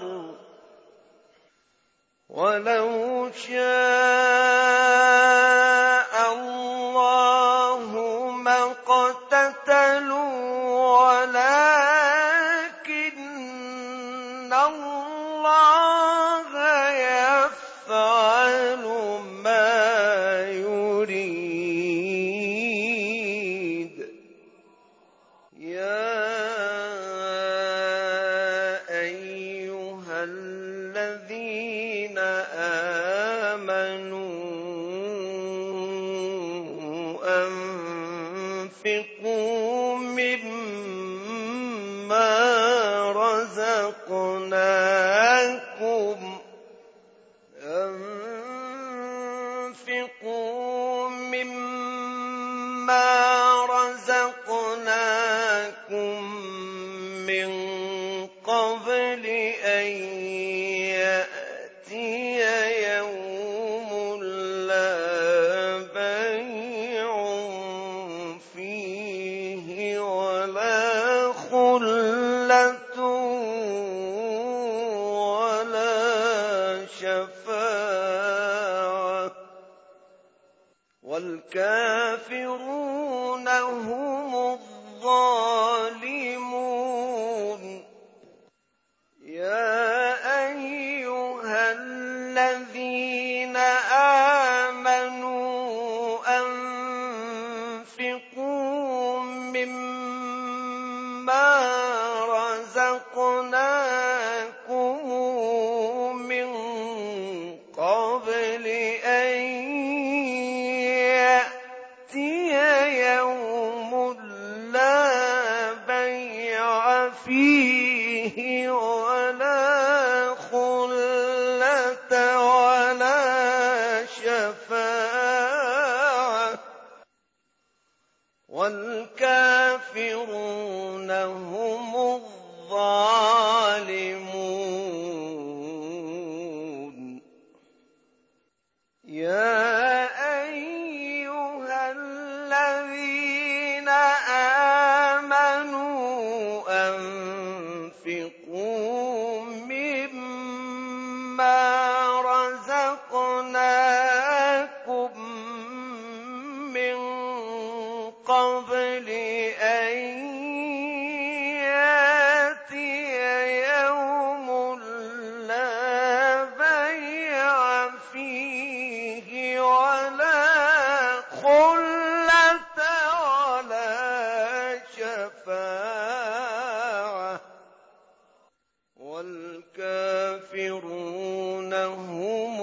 ولو شاء الله ما اقتتلوا ولكن الله يفعل ما يريد يا أيها الذين آمنوا أنفقوا مما رزقناكم أنفقوا مما رزقناكم من قبل أن يأتي يوم لا بيع فيه ولا خلة ولا شفاعة والكافرون هم الظالمون يا أيها الذين آمنوا أنفقوا مما رزقناكم من قبل أن يأتي يوم لا بيع فيه ولا خلة ولا شفاعة والكافرون هم الظالمون يا أيها الذين آمنوا أنفقوا مما رزقناكم من قبل أن يأتي يوم لا بيع فيه ولا خلة ولا شفاعة والكافرون هم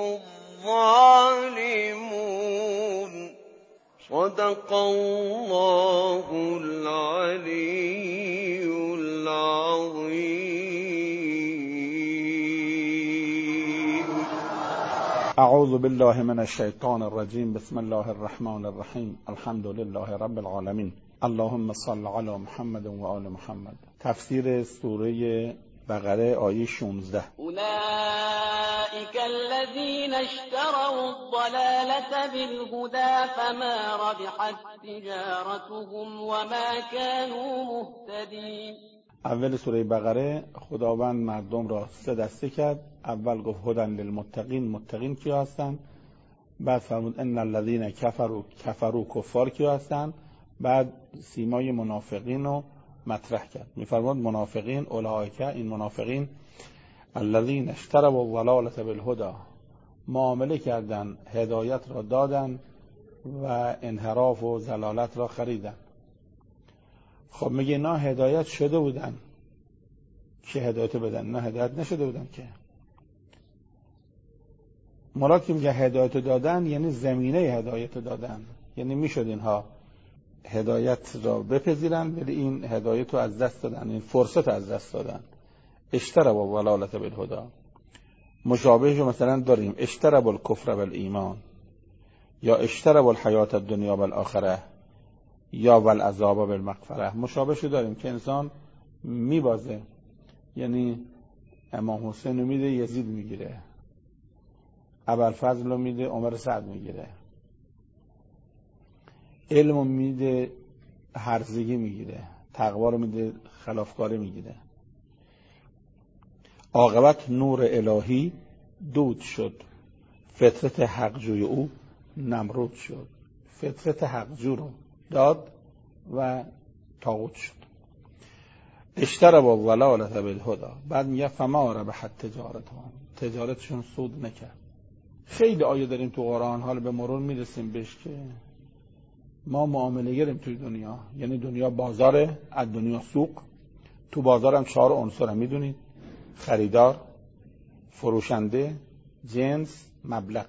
الظالمون صدق الله العلي العظيم. اعوذ بالله من الشیطان الرجیم. بسم الله الرحمن الرحیم. الحمد لله رب العالمین. اللهم صل علی محمد و آل محمد. تفسیر سوره بقره آیه شانزده. اولئک الذین اشتروا الضلالة بالهدى فما ربحت تجارتهم وما كانوا مهتدین. اول سوره بقره خداوند مردم را سه دسته کرد. اول گفت هدی للمتقین، متقین کیا هستن؟ بعد فرمود ان الذين كفروا كفروا کفار کیا هستن؟ بعد سیمای منافقین رو مطرح کرد. میفرماد منافقین اولئک، این منافقین الذين اشتروا الضلاله بالهدى، معامله کردن هدایت را دادن و انحراف و ضلالت را خریدن. خب میگه اینا هدایت شده بودن که هدایت بدن، نه هدایت نشده بودن که. مراد که میگه هدایت دادن یعنی زمینه هدایت دادن، یعنی میشد اینها هدایت را بپذیرن ولی این هدایت رو از دست دادن، این فرصت از دست دادن. اشتروا الضلاله بالهدى. مشابهش مثلا داریم اشتروا الکفر بالایمان، یا اشتروا الحیات الدنیا بالآخره، یا والعذاب بالمغفره. مشابهش داریم که انسان میبازه، یعنی امام حسین رو میده یزید میگیره، ابوالفضل رو میده عمر سعد میگیره، علم رو میده هرزگی میگیره، تقوا رو میده خلافکاری میگیره. عاقبت نور الهی دود شد، فطرت حقجوی او نمرود شد. فطرت حقجو رو داد و طاغوت شد. اشتروا الضلاله بالهدى. بعد میگه فما ربحت تجارتهم، تجارتشون سود نکرد. خیلی آیه داریم تو قرآن، حالا به مرور میرسیم بهش که ما معامله گریم توی دنیا، یعنی دنیا بازاره، از دنیا سوق. تو بازار هم چهار عنصر هم میدونید، خریدار، فروشنده، جنس، مبلغ.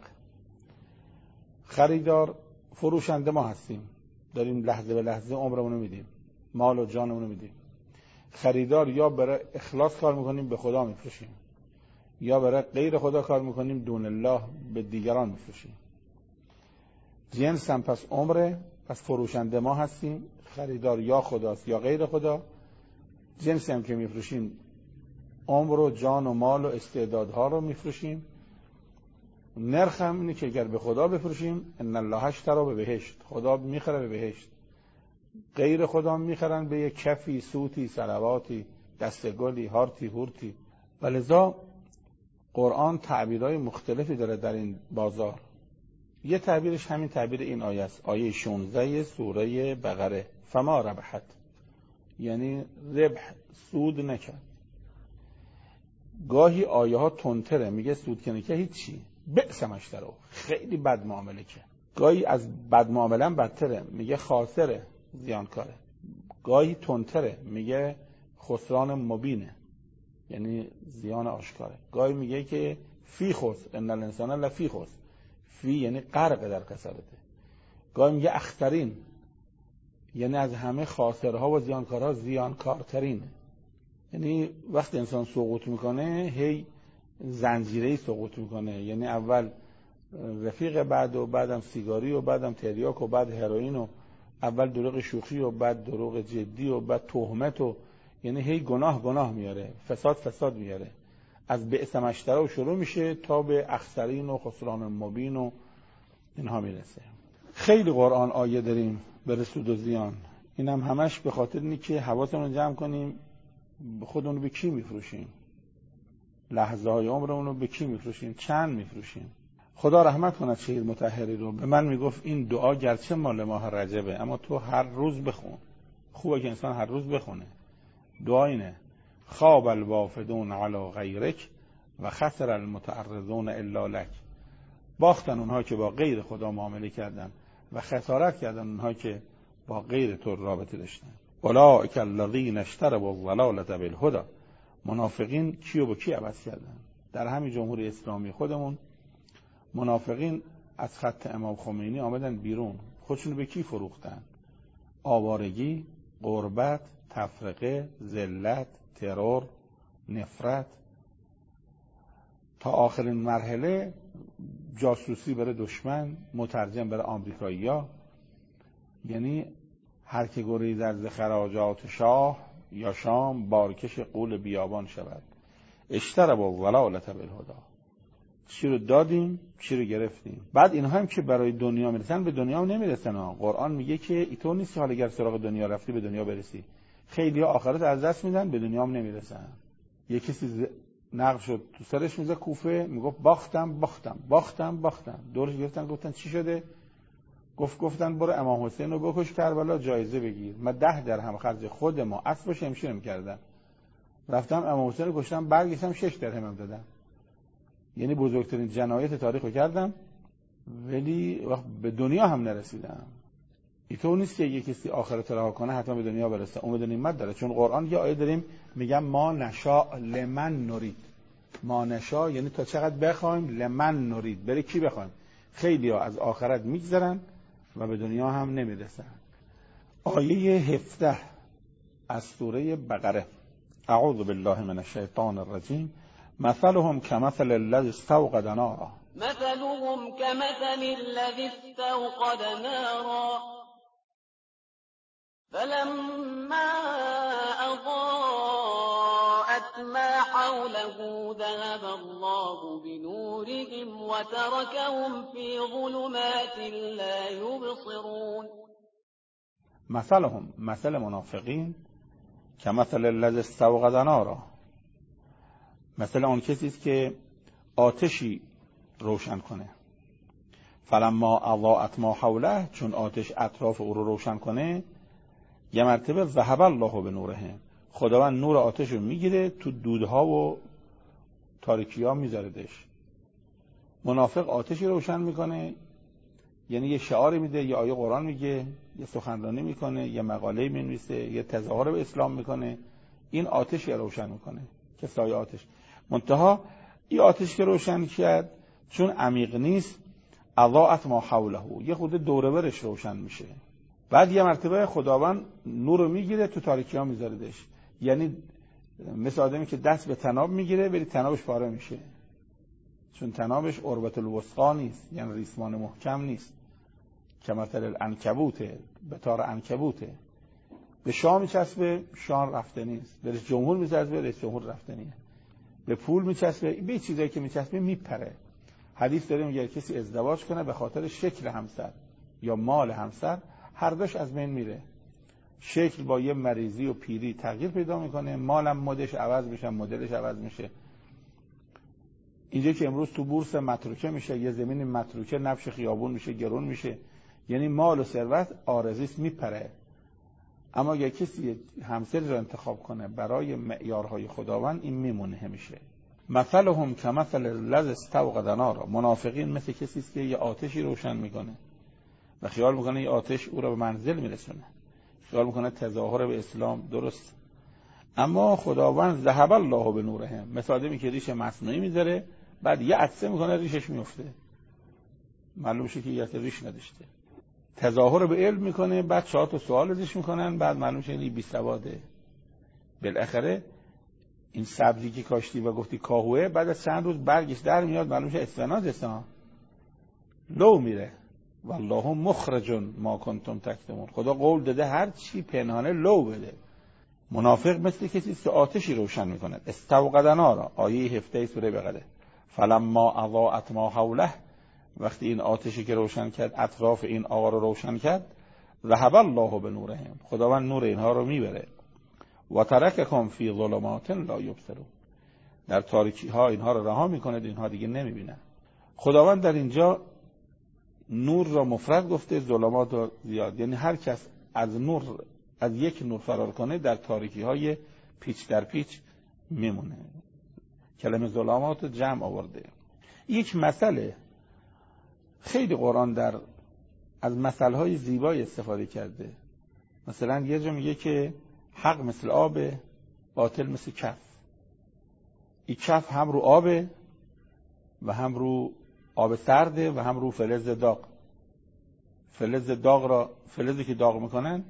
خریدار فروشنده ما هستیم، داریم لحظه به لحظه عمرمونو میدیم، مال و جانمونو میدیم. خریدار یا برای اخلاص کار میکنیم به خدا میفروشیم، یا برای غیر خدا کار میکنیم دون الله به دیگران میفروشیم. جنس هم پس عمره، پس فروشنده ما هستیم، خریدار یا خداست یا غیر خدا. جنس هم که میفروشیم عمر و جان و مال و استعدادها رو میفروشیم. نرخ هم اینه که اگر به خدا بفروشیم ان الله اشتری به بهشت، خدا میخره به بهشت. غیر خدا میخرن به یک کفی، سوتی، صلواتی، دستگلی، هارتی، هورتی. ولذا قرآن تعبیرهای مختلفی داره در این بازار. یه تعبیرش همین تعبیر این آیه است، آیه شانزده سوره بقره. فما ربحت، یعنی ربح، سود نکرد. گاهی آیه ها تندتره، میگه سود کنه که هیچی، بئس ما اشتروا، خیلی بد معامله کرد. گاهی از بد معامله هم بدتره، میگه خاسره، زیانکاره. گاهی تندتره، میگه خسران مبینه، یعنی زیان آشکاره. گاهی میگه که فی خسر، ان الانسان لفی خسر، فی یعنی غرق در خسارته. گاهی میگه اخسرین، یعنی از همه خاسرها و زیانکارها زیانکارترینه. یعنی وقتی انسان سقوط میکنه هی زنجیره‌ای سقوط میکنه، یعنی اول رفیق، بعد و بعدم سیگاری و بعدم تریاک و بعد هروئین و اول دروغ شوخی و بعد دروغ جدی و بعد تهمت و یعنی هی گناه گناه میاره، فساد فساد میاره. از بئس ما اشتروا شروع میشه تا به اخسرین و خسران مبین و اینها میرسه. خیلی قرآن آیه داریم به سود و زیان. اینم همش به خاطر اینه که حواسمون رو جمع کنیم خودمون رو به کی میفروشیم، لحظه های عمرمون رو به کی میفروشیم، چند میفروشیم. خدا رحمت کند شهید مطهری رو. به من میگفت این دعا گرچه مال ماه رجبه اما تو هر روز بخون. خوبه که انسان هر روز بخونه. دعا اینه: خواب الوافدون علی غیرک و خسر المتعرضون الا لک. باختن اونها که با غیر خدا معامله کردن و خسارت کردن اونها که با غیر تو رابطه داشتن. اولئک الذین اشتروا الضلاله بالهدى. منافقین کیو با کی عوض کردن؟ در همین جمهوری اسلامی خودمون منافقین از خط امام خمینی آمدن بیرون، خودشون به کی فروختن؟ آوارگی، غربت، تفرقه، ذلت، ترور، نفرت، تا آخرین مرحله جاسوسی برای دشمن، مترجم برای آمریکایی‌ها. یعنی هر که گریز از خراجات شاه یا شام بارکش قول بیابان شود. اشتروا الضلاله بالهدى. چی رو دادیم، چی رو گرفتیم. بعد اینها هم که برای دنیا میرسن به دنیا هم نمیرسن ها. قرآن میگه که اینطور نیست که حالا اگر سراغ دنیا رفتی به دنیا برسی. خیلی ها آخرت از دست میدن، به دنیا هم نمیرسن. یه کسی نقل شد تو سرش میزه کوفه، میگفت باختم باختم باختم باختم. دورش گرفتن گفتن چی شده؟ گفت گفتن برو امام حسین رو بکش کربلا جایزه بگیر. من ده درهم خرج خود ما اسب و شمشیرم کردم، رفتم امام حسین رو کشتم، برگشتم شش درهمم دادم. یعنی بزرگترین جنایت تاریخ رو کردم ولی وقت به دنیا هم نرسیدم. اینطور نیست که یک کسی آخرت رها کنه حتما به دنیا برسه، امید و نعمت داره. چون قرآن یه آیه داریم میگم ما نشاء لمن نرید. ما نشاء یعنی تا چقدر بخوایم، لمن نرید برای کی بخوایم. خیلی ها از آخرت میگذرن و به دنیا هم نمیرسن. آیه هفده از سوره بقره. اعوذ بالله من الشیطان الرجیم. مثلهم كمثل الذي استوقد نارا مثلهم كمثل الذي استوقد نارا فلما أضاءت ما حوله ذهب الله بنورهم وتركهم في ظلمات لا يبصرون. مثلهم مثل منافقین كمثل الذي استوقد نارا، مثل اون کسی است که آتشی روشن کنه. فلما اضاءت ما حوله، چون آتش اطراف او رو روشن کنه، یه مرتبه ذهب الله بنورهم، خداوند نور آتش رو میگیره تو دودها و تاریکی ها میذاردش. منافق آتشی روشن میکنه، یعنی یه شعاری میده، یه آیه قرآن میگه، یه سخنرانی میکنه، یه مقاله مینویسه، یه تظاهر به اسلام میکنه، این آتشی روشن میکنه که سایه آتش. منتها این آتش که روشن کرد چون عمیق نیست، اضاءت ما حوله، یه خود دوره برش روشن میشه. بعد یه مرتبه خداوند نور رو میگیره تو تاریکی ها میذاردش. یعنی مثل آدمی که دست به تناب میگیره ولی تنابش پاره میشه، چون تنابش عربت الوثقا نیست، یعنی ریسمان محکم نیست، که مثل العنکبوته، به تار عنکبوته. به شاه میچسبه، شاه رفته نیست. به رئیس جمهور میچسبه، رئیس جمهور رفته نیست. به پول میچسبه، به چیزایی که میچسبه میپره. حدیث داره میگه کسی ازدواج کنه به خاطر شکل همسر یا مال همسر، هر دوش از بین میره. شکل با یه مریضی و پیری تغییر پیدا میکنه، مالم مدش عوض میشه، مدلش عوض میشه. اینجا که امروز تو بورس متروکه میشه، یه زمین متروکه نبش خیابون میشه، گرون میشه. یعنی مال و ثروت عارضیست، میپره. اما اگه کسی همسر رو انتخاب کنه برای معیارهای خداوند، این میمونه همیشه. مثلهم کمثل الذی استوقد نارا، منافقین مثل کسی است که یه آتشی روشن میکنه و خیال میکنه یه آتش او را به منزل میرسونه، خیال میکنه تظاهر به اسلام درست. اما خداوند ذهب الله بنورهم، مثل آدمی که ریش مصنوعی میذاره بعد یه عطسه میکنه ریشش میفته، معلوم شه که یه ریش نداشته. تظاهر به علم میکنه، بعد چهار تا سوال ازش میکنن، بعد معلوم شه این بی سواده. بالاخره این سبزی که کاشتی و گفتی کاهوه، بعد از چند روز برگش در میاد، معلوم شه اسفناج است، لو میره. والله مخرج ما کنتم تکتمون، خدا قول داده هر چی پنهانه لو بده. منافق مثل کسی است که آتشی روشن میکنه. استوقد نارا، آیه هفده سوره بقره. فلما اضاءت ما حوله، وقتی این آتشی که روشن کرد اطراف این آقا رو روشن کرد، ذهب الله بنورهم، خداوند نور اینها رو میبره. و ترککم فی ظلمات لا یبصرون، در تاریکی ها اینها رو رها میکنه، اینها دیگه نمیبینن. خداوند در اینجا نور را مفرد گفته، ظلمات را زیاد. یعنی هر کس از نور، از یک نور فرار کنه در تاریکی های پیچ در پیچ میمونه. کلمه ظلمات جمع آورده. یک مسئله خیلی قرآن در از مثل های زیبایی استفاده کرده. مثلا یه جا میگه که حق مثل آب، باطل مثل کف. این کف هم رو آبه و هم رو آب سرده و هم رو فلز داغ. فلز داغ را، فلزی که داغ میکنن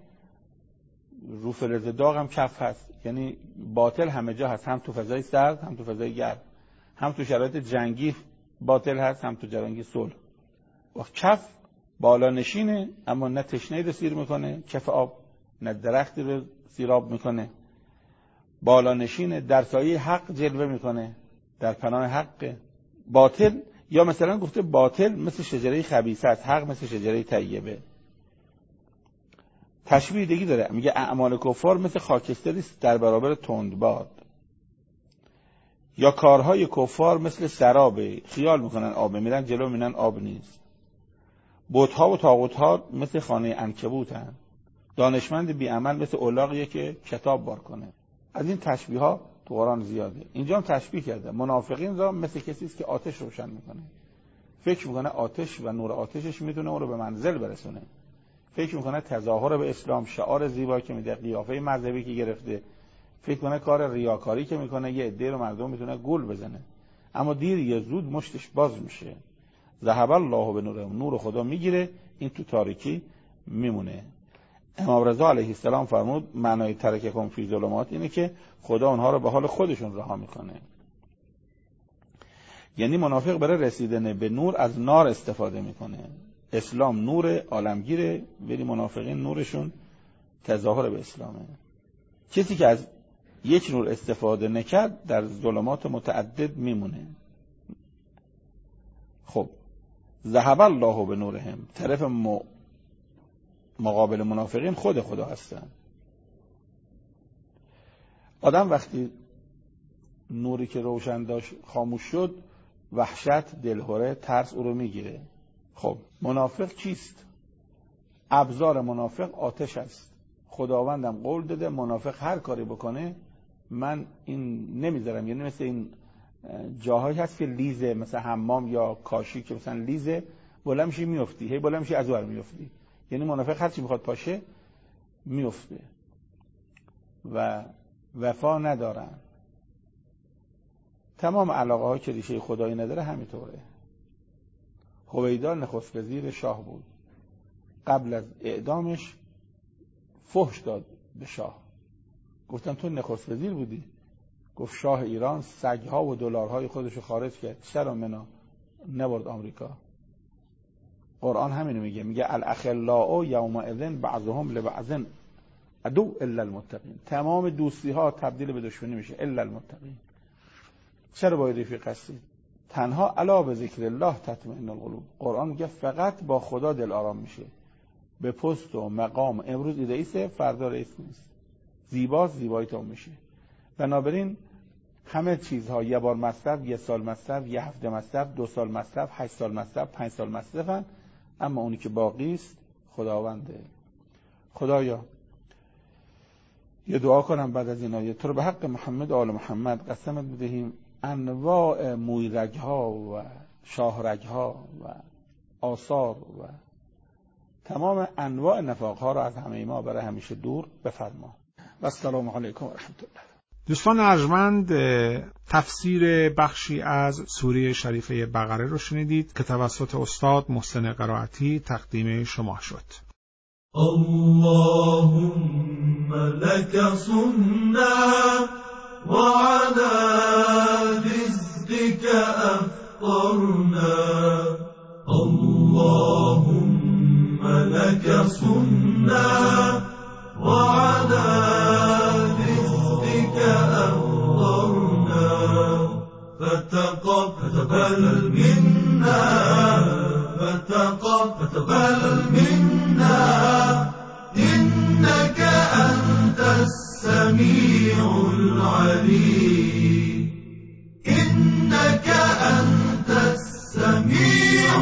رو فلز داغ هم کف هست. یعنی باطل همه جا هست، هم تو فضای سرد هم تو فضای گرم، هم تو شرایط جنگی باطل هست، هم تو جنگی صلح. و کف بالا نشینه، اما نه تشنه رو سیر میکنه، کف آب نه درختی رو سیراب میکنه. بالا نشینه، در سایه حق جلوه میکنه، در پناه حق. باطل، یا مثلا گفته باطل مثل شجره خبیثه است، حق مثل شجره طیبه. تشبیه دیگه داره، میگه اعمال کفار مثل خاکستری است در برابر تندباد، یا کارهای کفار مثل سرابه، خیال میکنن آب، میرن جلو میبینن آب نیست. بت‌ها و طاغوت‌ها مثل خانه عنکبوتن، دانشمند بی عمل مثل الاغیه که کتاب بار کنه. از این تشبیه ها تو قرآن زیاده. اینجا هم تشبیه کرده منافقین را مثل کسی است که آتش روشن میکنه، فکر میکنه آتش و نور آتشش میتونه اون رو به منزل برسونه، فکر میکنه تظاهر به اسلام، شعار زیبایی که میده، قیافه مذهبی که گرفته، فکر کنه کار ریاکاری که میکنه یه عده رو مردم میتونه گول بزنه، اما دیر یا زود مشتش باز میشه. ذهب الله بنورهم، نور خدا میگیره، این تو تاریکی میمونه. امام رضا علیه السلام فرمود معنای ترککم فی ظلمات اینه که خدا اونها رو به حال خودشون رها میکنه. یعنی منافق برای رسیدن به نور از نار استفاده میکنه. اسلام نور عالمگیره، ولی منافقین نورشون تظاهر به اسلامه. کسی که از یک نور استفاده نکرد در ظلمات متعدد میمونه. خب ذهب الله بنورهم، طرف م... مقابل منافقین خود خدا هستن. آدم وقتی نوری که روشن داشت خاموش شد، وحشت، دلهره، ترس او رو میگیره. خب منافق چیست؟ ابزار منافق آتش است. خداوندم قول داده منافق هر کاری بکنه من این نمیذارم. یعنی مثل این جاهایی هست که لیزه، مثل حمام یا کاشی که مثلا لیزه، بالا میشی میفتی، هی بالا میشی از اون ور میفتی. یعنی منافق هر چی میخواد پاشه میفته و وفا ندارن. تمام علاقه ها که ریشه خدایی نداره همینطوره. هویدا نخست وزیر شاه بود، قبل از اعدامش فحش داد به شاه. گفتن تو نخست وزیر بودی؟ گفت شاه ایران سگها و دلارهای خودشو خارج کرد، چرا منو نبرد آمریکا؟ قرآن همینو میگه، میگه الاخلاء یومئذ بعضهم لبعض عدو الا المتقین. تمام دوستی ها تبدیل به دشمنی میشه الا المتقین. چرا باید رفیق هستی؟ تنها الا به ذکر الله تطمئن القلوب. قرآن میگه فقط با خدا دل آرام میشه. به پست و مقام امروز رئیسه، فردا رئیس نیست. زیباست، زیبایی تا میشه. بنابراین همه چیزها یه بار مصرف، یه سال مصرف، یه هفته مصرف، دو سال مصرف، هشت سال مصرف، پنج سال مصرفن، اما اونی که باقی است خداونده. خدایا یه دعا کنم بعد از این آیه، تو رو به حق محمد و آل محمد قسمت بدهیم انواع مویرگ ها و شاهرگ ها و آثار و تمام انواع نفاق ها را از همه ما برای همیشه دور بفرما. و السلام علیکم و رحمت الله. دوستان ارجمند، تفسیر بخشی از سوره شریفه بقره رو شنیدید که توسط استاد محسن قرائتی تقدیم شما شد. اللهم لك صمنا وعلى رزقك أفطرنا. اللهم لك صمنا وعلى رزقك أفطرنا. فتقبل منا فتقبل منا إنك أنت السميع العليم. إنك أنت السميع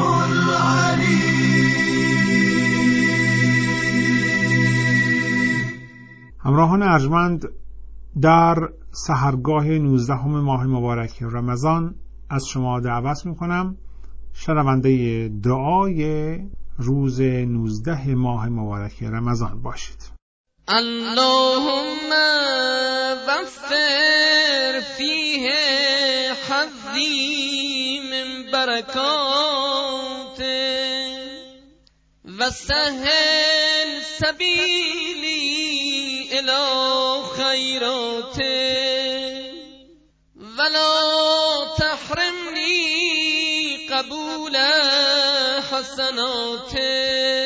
العليم. همراهان ارجمند، در سحرگاه نوزدهم ماه مبارک رمضان از شما دعوت میکنم شنونده دعای روز نوزده ماه مبارک رمضان باشید. اللهم وفر فيه حظي من بركاته وسهل سبيلي إلى خيراته ولا تحرمني قبول حسناته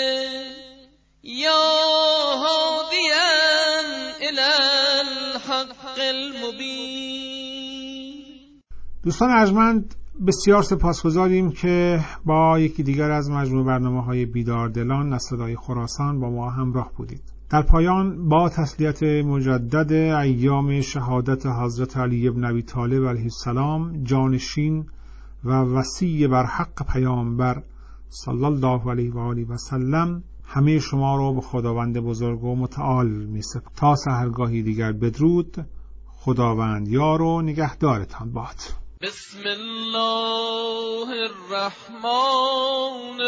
يا هاديا إلى الحق المبين. دوستان ارجمند، بسیار سپاسگزاریم که با یکی دیگر از مجموع برنامه‌های بیدار دلان از صدای خراسان با ما همراه بودید. در پایان با تسلیت مجدد ایام شهادت حضرت علی بن ابی طالب علیه السلام، جانشین و وصی بر حق پیامبر صلی الله علیه و آله و سلم، همه شما را به خداوند بزرگ و متعال می‌سپارم. تا سحرگاهی دیگر بدرود. خداوند یار و نگهدارتان باد. بسم الله الرحمن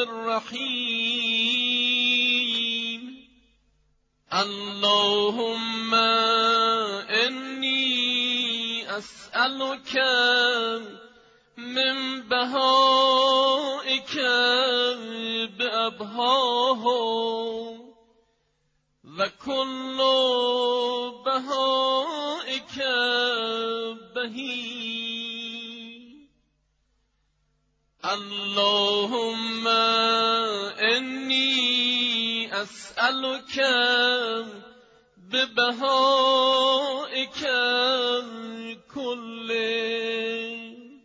الرحیم. اللهم انی اسألک من بهائک بأبهاها و کل بهائک بهی. اللهم انی اسألک ببهائک کله.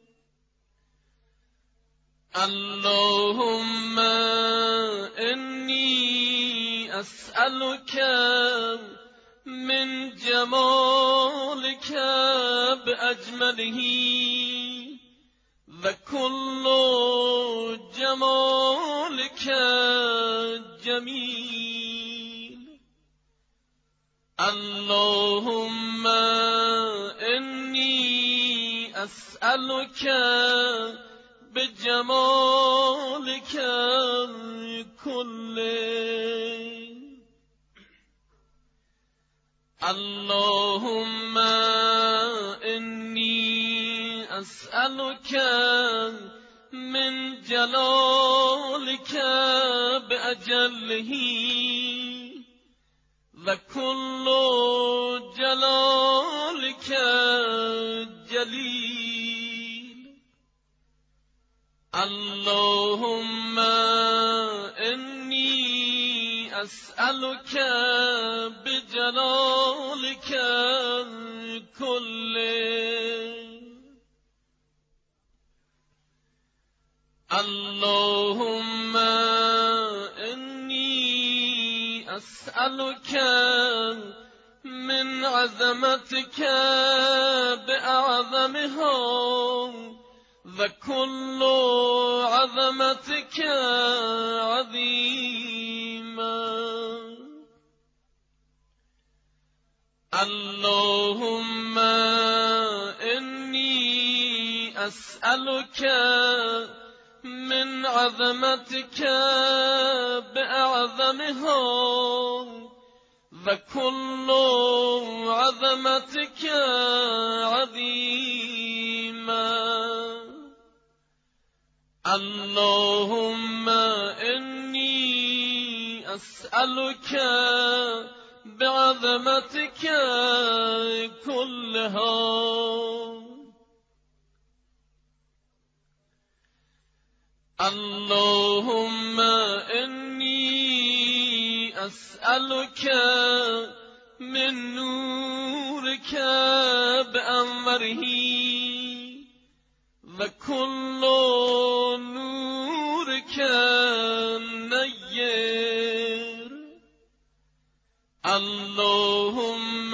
اللهم انی اسألک من جمالک باجمله و کل جمالک جمیل. اللهم انی اسألک بجمالک کله. اللهم انی اسألک من جلالک باجله و کل جلالک جلیل. اللهم انی اسألک بجلالک کله. اللهم انی اسألک من عظمتک بأعظمها و کل عظمتک عظیما. اللهم انی اسألک من عظمتك بأعظمها و كل عظمتك عظيما. اللهم إني أسألك بعظمتك كلها اللهم إني أسألك من نورك بأنوره وكل نورك نير. اللهم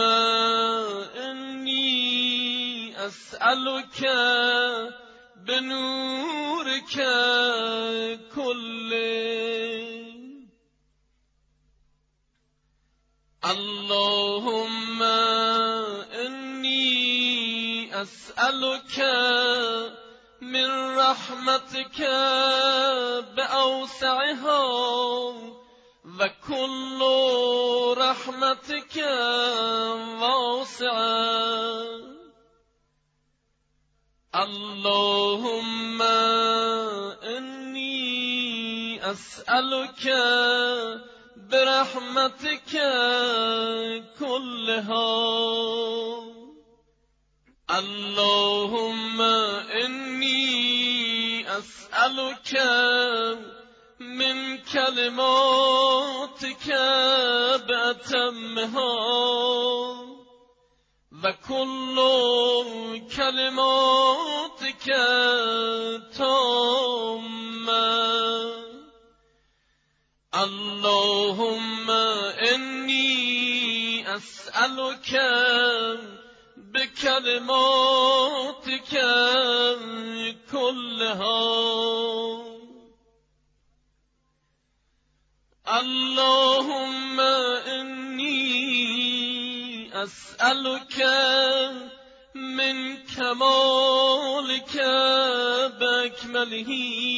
إني أسألك بنورك كله. اللهم إني أسألك من رحمتك بأوسعها وكل رحمتك واسعة. اللهم إني أسألك برحمتك كلها. اللهم إني أسألك من كلماتك بأتمها وكل كلماتك تامة. اللهم إني أسألك بكلماتك كلها اللهم إني أسألك من كمالك بأكمله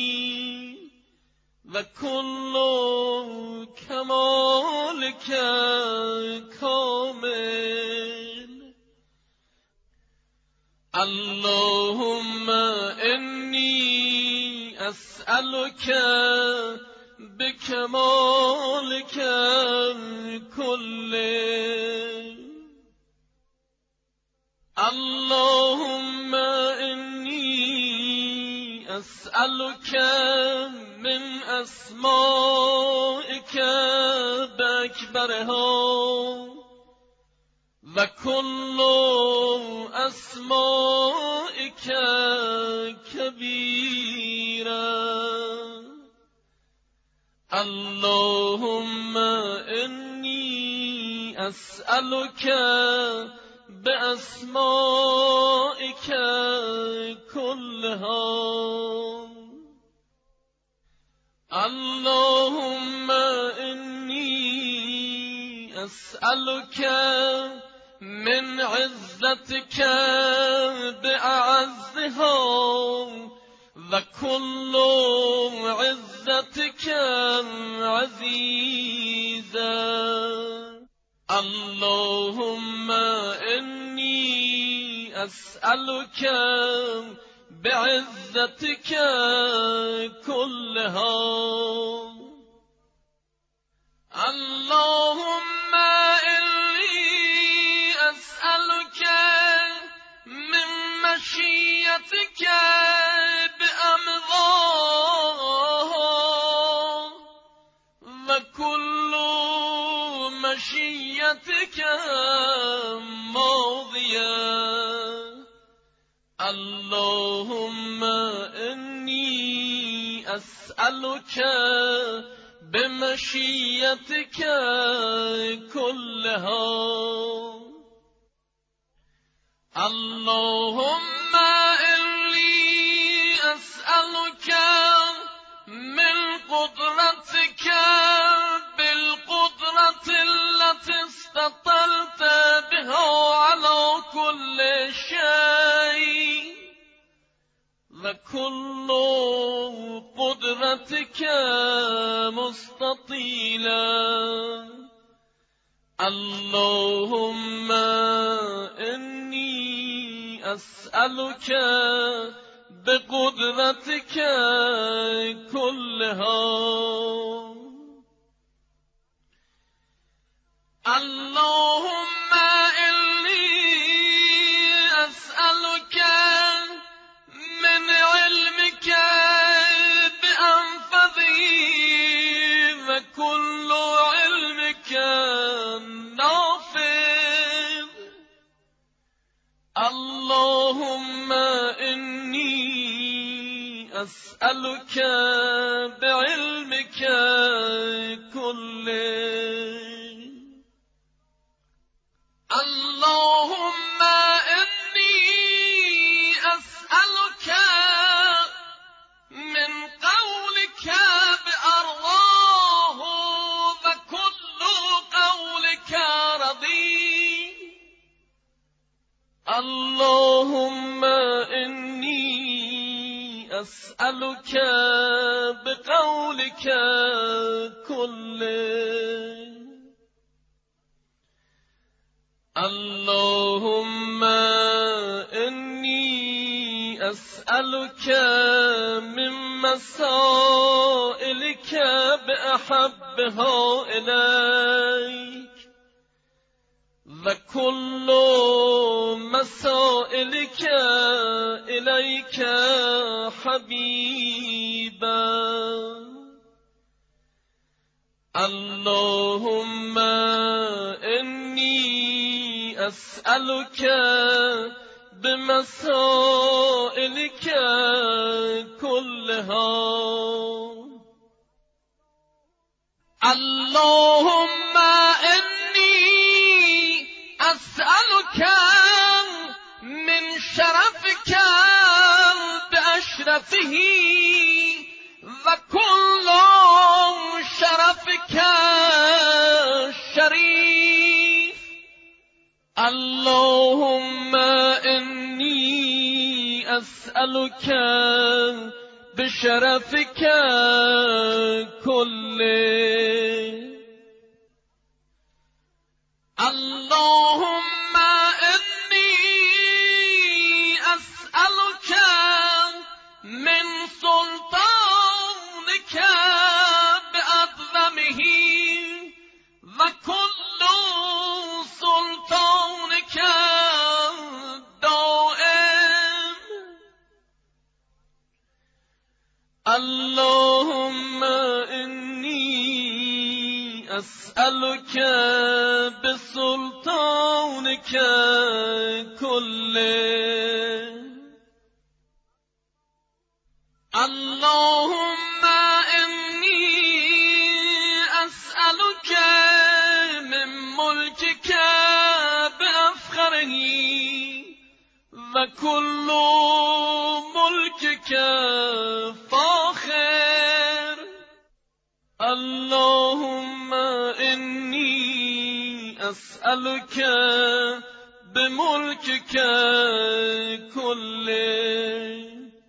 وكل كمالك كامل اللهم إني أسألك بكمالك كله اللهم إني أسألك من أسمائك بأكبرها وكل أسمائك كبيرا اللهم إني أسألك بأسمائك كلها اللهم إني أسألك من عزتك بأعزها وكل عزتك عزيزا اللهم إني أسألك بعزتك كلها اللهم إني أسألك من مشيتك بأمضاها وكل مشيتك ماضية اللهم إني أسألك بمشيتك كلها اللهم إني أسألك من قدرتك بالقدرة التي استطلت بها على كل شيء وكل قدرتك مستطيلا اللهم إني أسألك بقدرتك كلها اللهم إني أسألك من علمك بأنفذه وكل علمك نافذ اللهم إني أسألك بعلمك كله اللهم إني أسألك من قولك بأرضاه وكل قولك رضي اللهم إني أسألك بقولك كله اللهم إني أسألك من مسائلك بأحبها إليك وكل مسائلك إليك حبيبا اللهم إني أسألك بمسائلك كلها اللهم إني شرفه وكل شرفك شريف اللهم إني أسألك بشرفك كله اللهم إني أسألك من سلطانك بأعظمه وكل سلطانك دائم اللهم إني أسألك بسلطانك كله اللهم إني أسألك من ملكك بأفخره وكل ملكك فاخر اللهم إني أسألك بملكك كله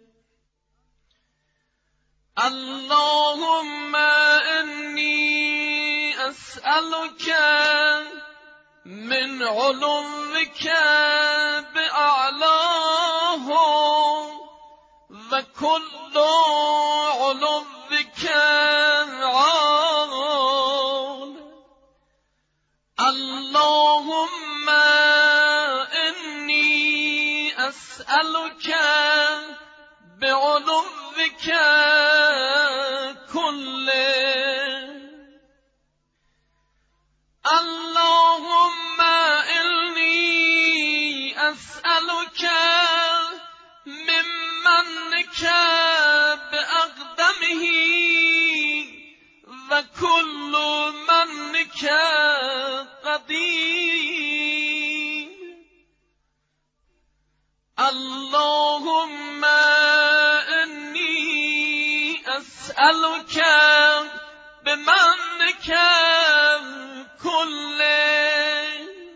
اللهم إني أسألك من علوك بأعلاه وكل علوك عال اللهم إني أسألك بعلوك كله اللهم إني أسألك من منك بأقدمه وكل منك قديم اللهم إني أسألك بمنك كله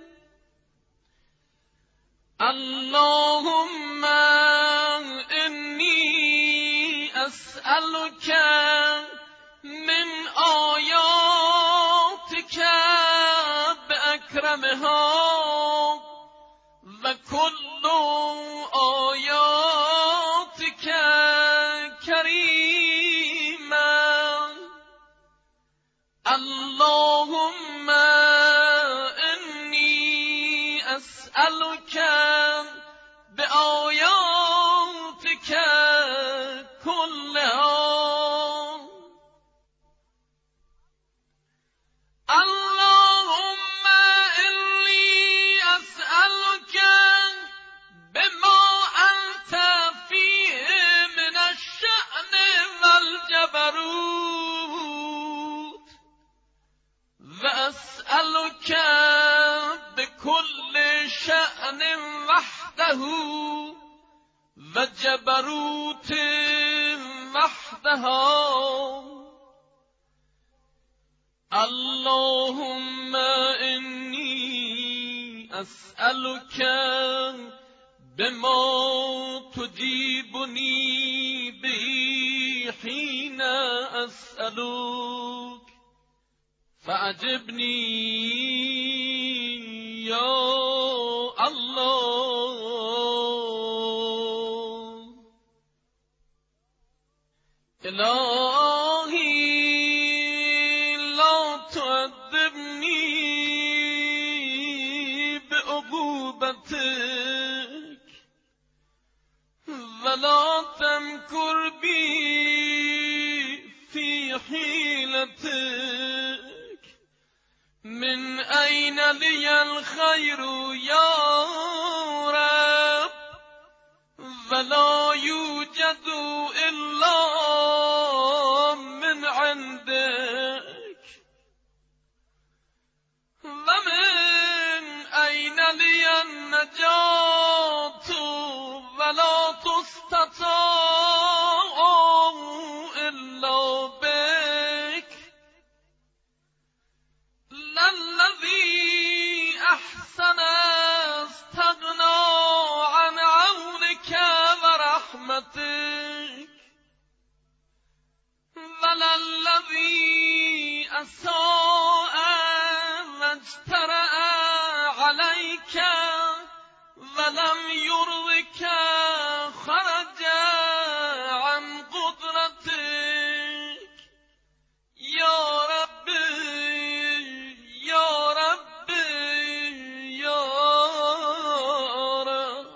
اللهم إني أسألك من آياتك بأكرمها وكل آياتك كريما اللهم إني أسألك بآياتك كلها اللهم إني أسألك بما أنت فيه من الشأن والجبروت وأسألك بكل شأن وحده وجبروت وحدها اللهم إني أسألك بما تجيبني به حين أسألك فأجبني يا الله إلهي لا تعذبني بعقوبتك ولا تمكر بي في حيلتك من أين لي الخير يا رب ولا يوجد إلا من عندك ومن أين لي النجاة ولا تستطاع أساء واجترأ عليك ولم يرضك خرج عن قدرتك يا ربي يا ربي يا رب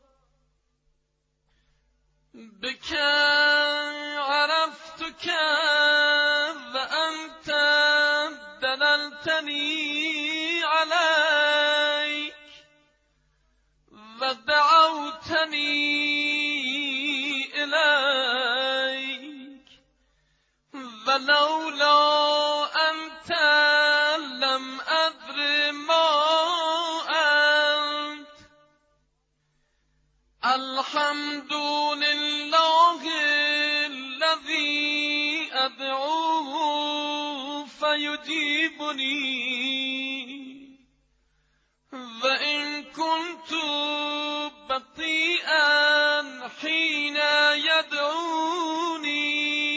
بك عرفتك وأنت دللتني عليك ودعوتني إليك ولولا أنت لم أدر ما أنت الحمد لله الذي أدعوه فيجيبني وإن كنت بطيئا حين يدعوني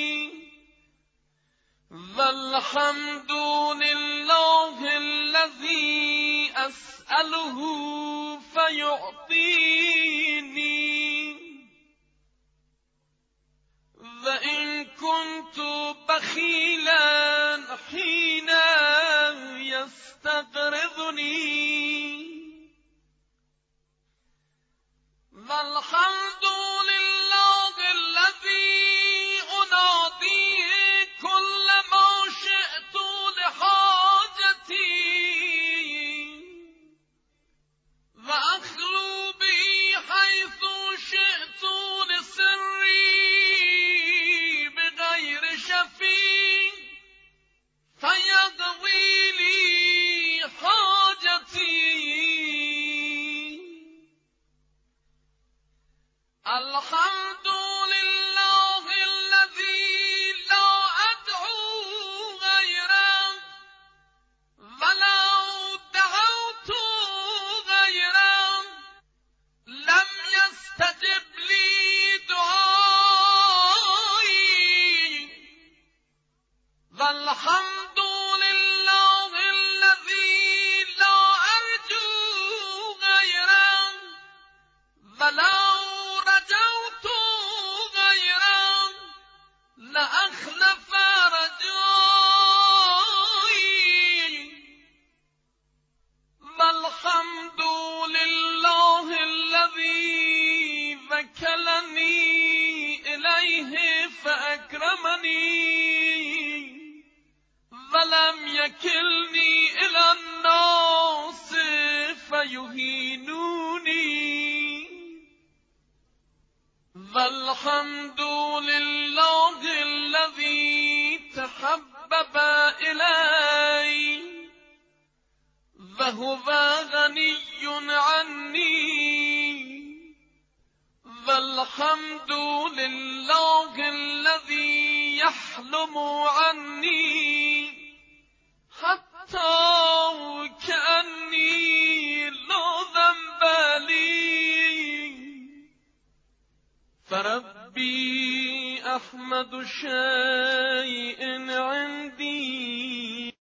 والحمد لله الذي أسأله فيعطيني وإن كنت بخيلا حين يستقرضني والحمد لله الذي أناديه كلما شئت لحاجتي وأخلو به حيث شئت لسري بغير شفيع فيقضي لي حاجتي الحمد لله الذي لا أدعو غيره ولو دعوت غيره لم يستجب لي دعائي والحمد لله الذي لا أرجو غيره ولو رجوت غيره لأخلف رجائي والحمد لله الذي وكلني إليه فأكرمني ولم يكلني إلى الناس فيهينوني والحمد لله الذي تحبب إلي وهو غني عني والحمد لله الذي يحلم عني حتى كأني لا ذنب لي فربي أحمد شيء عندي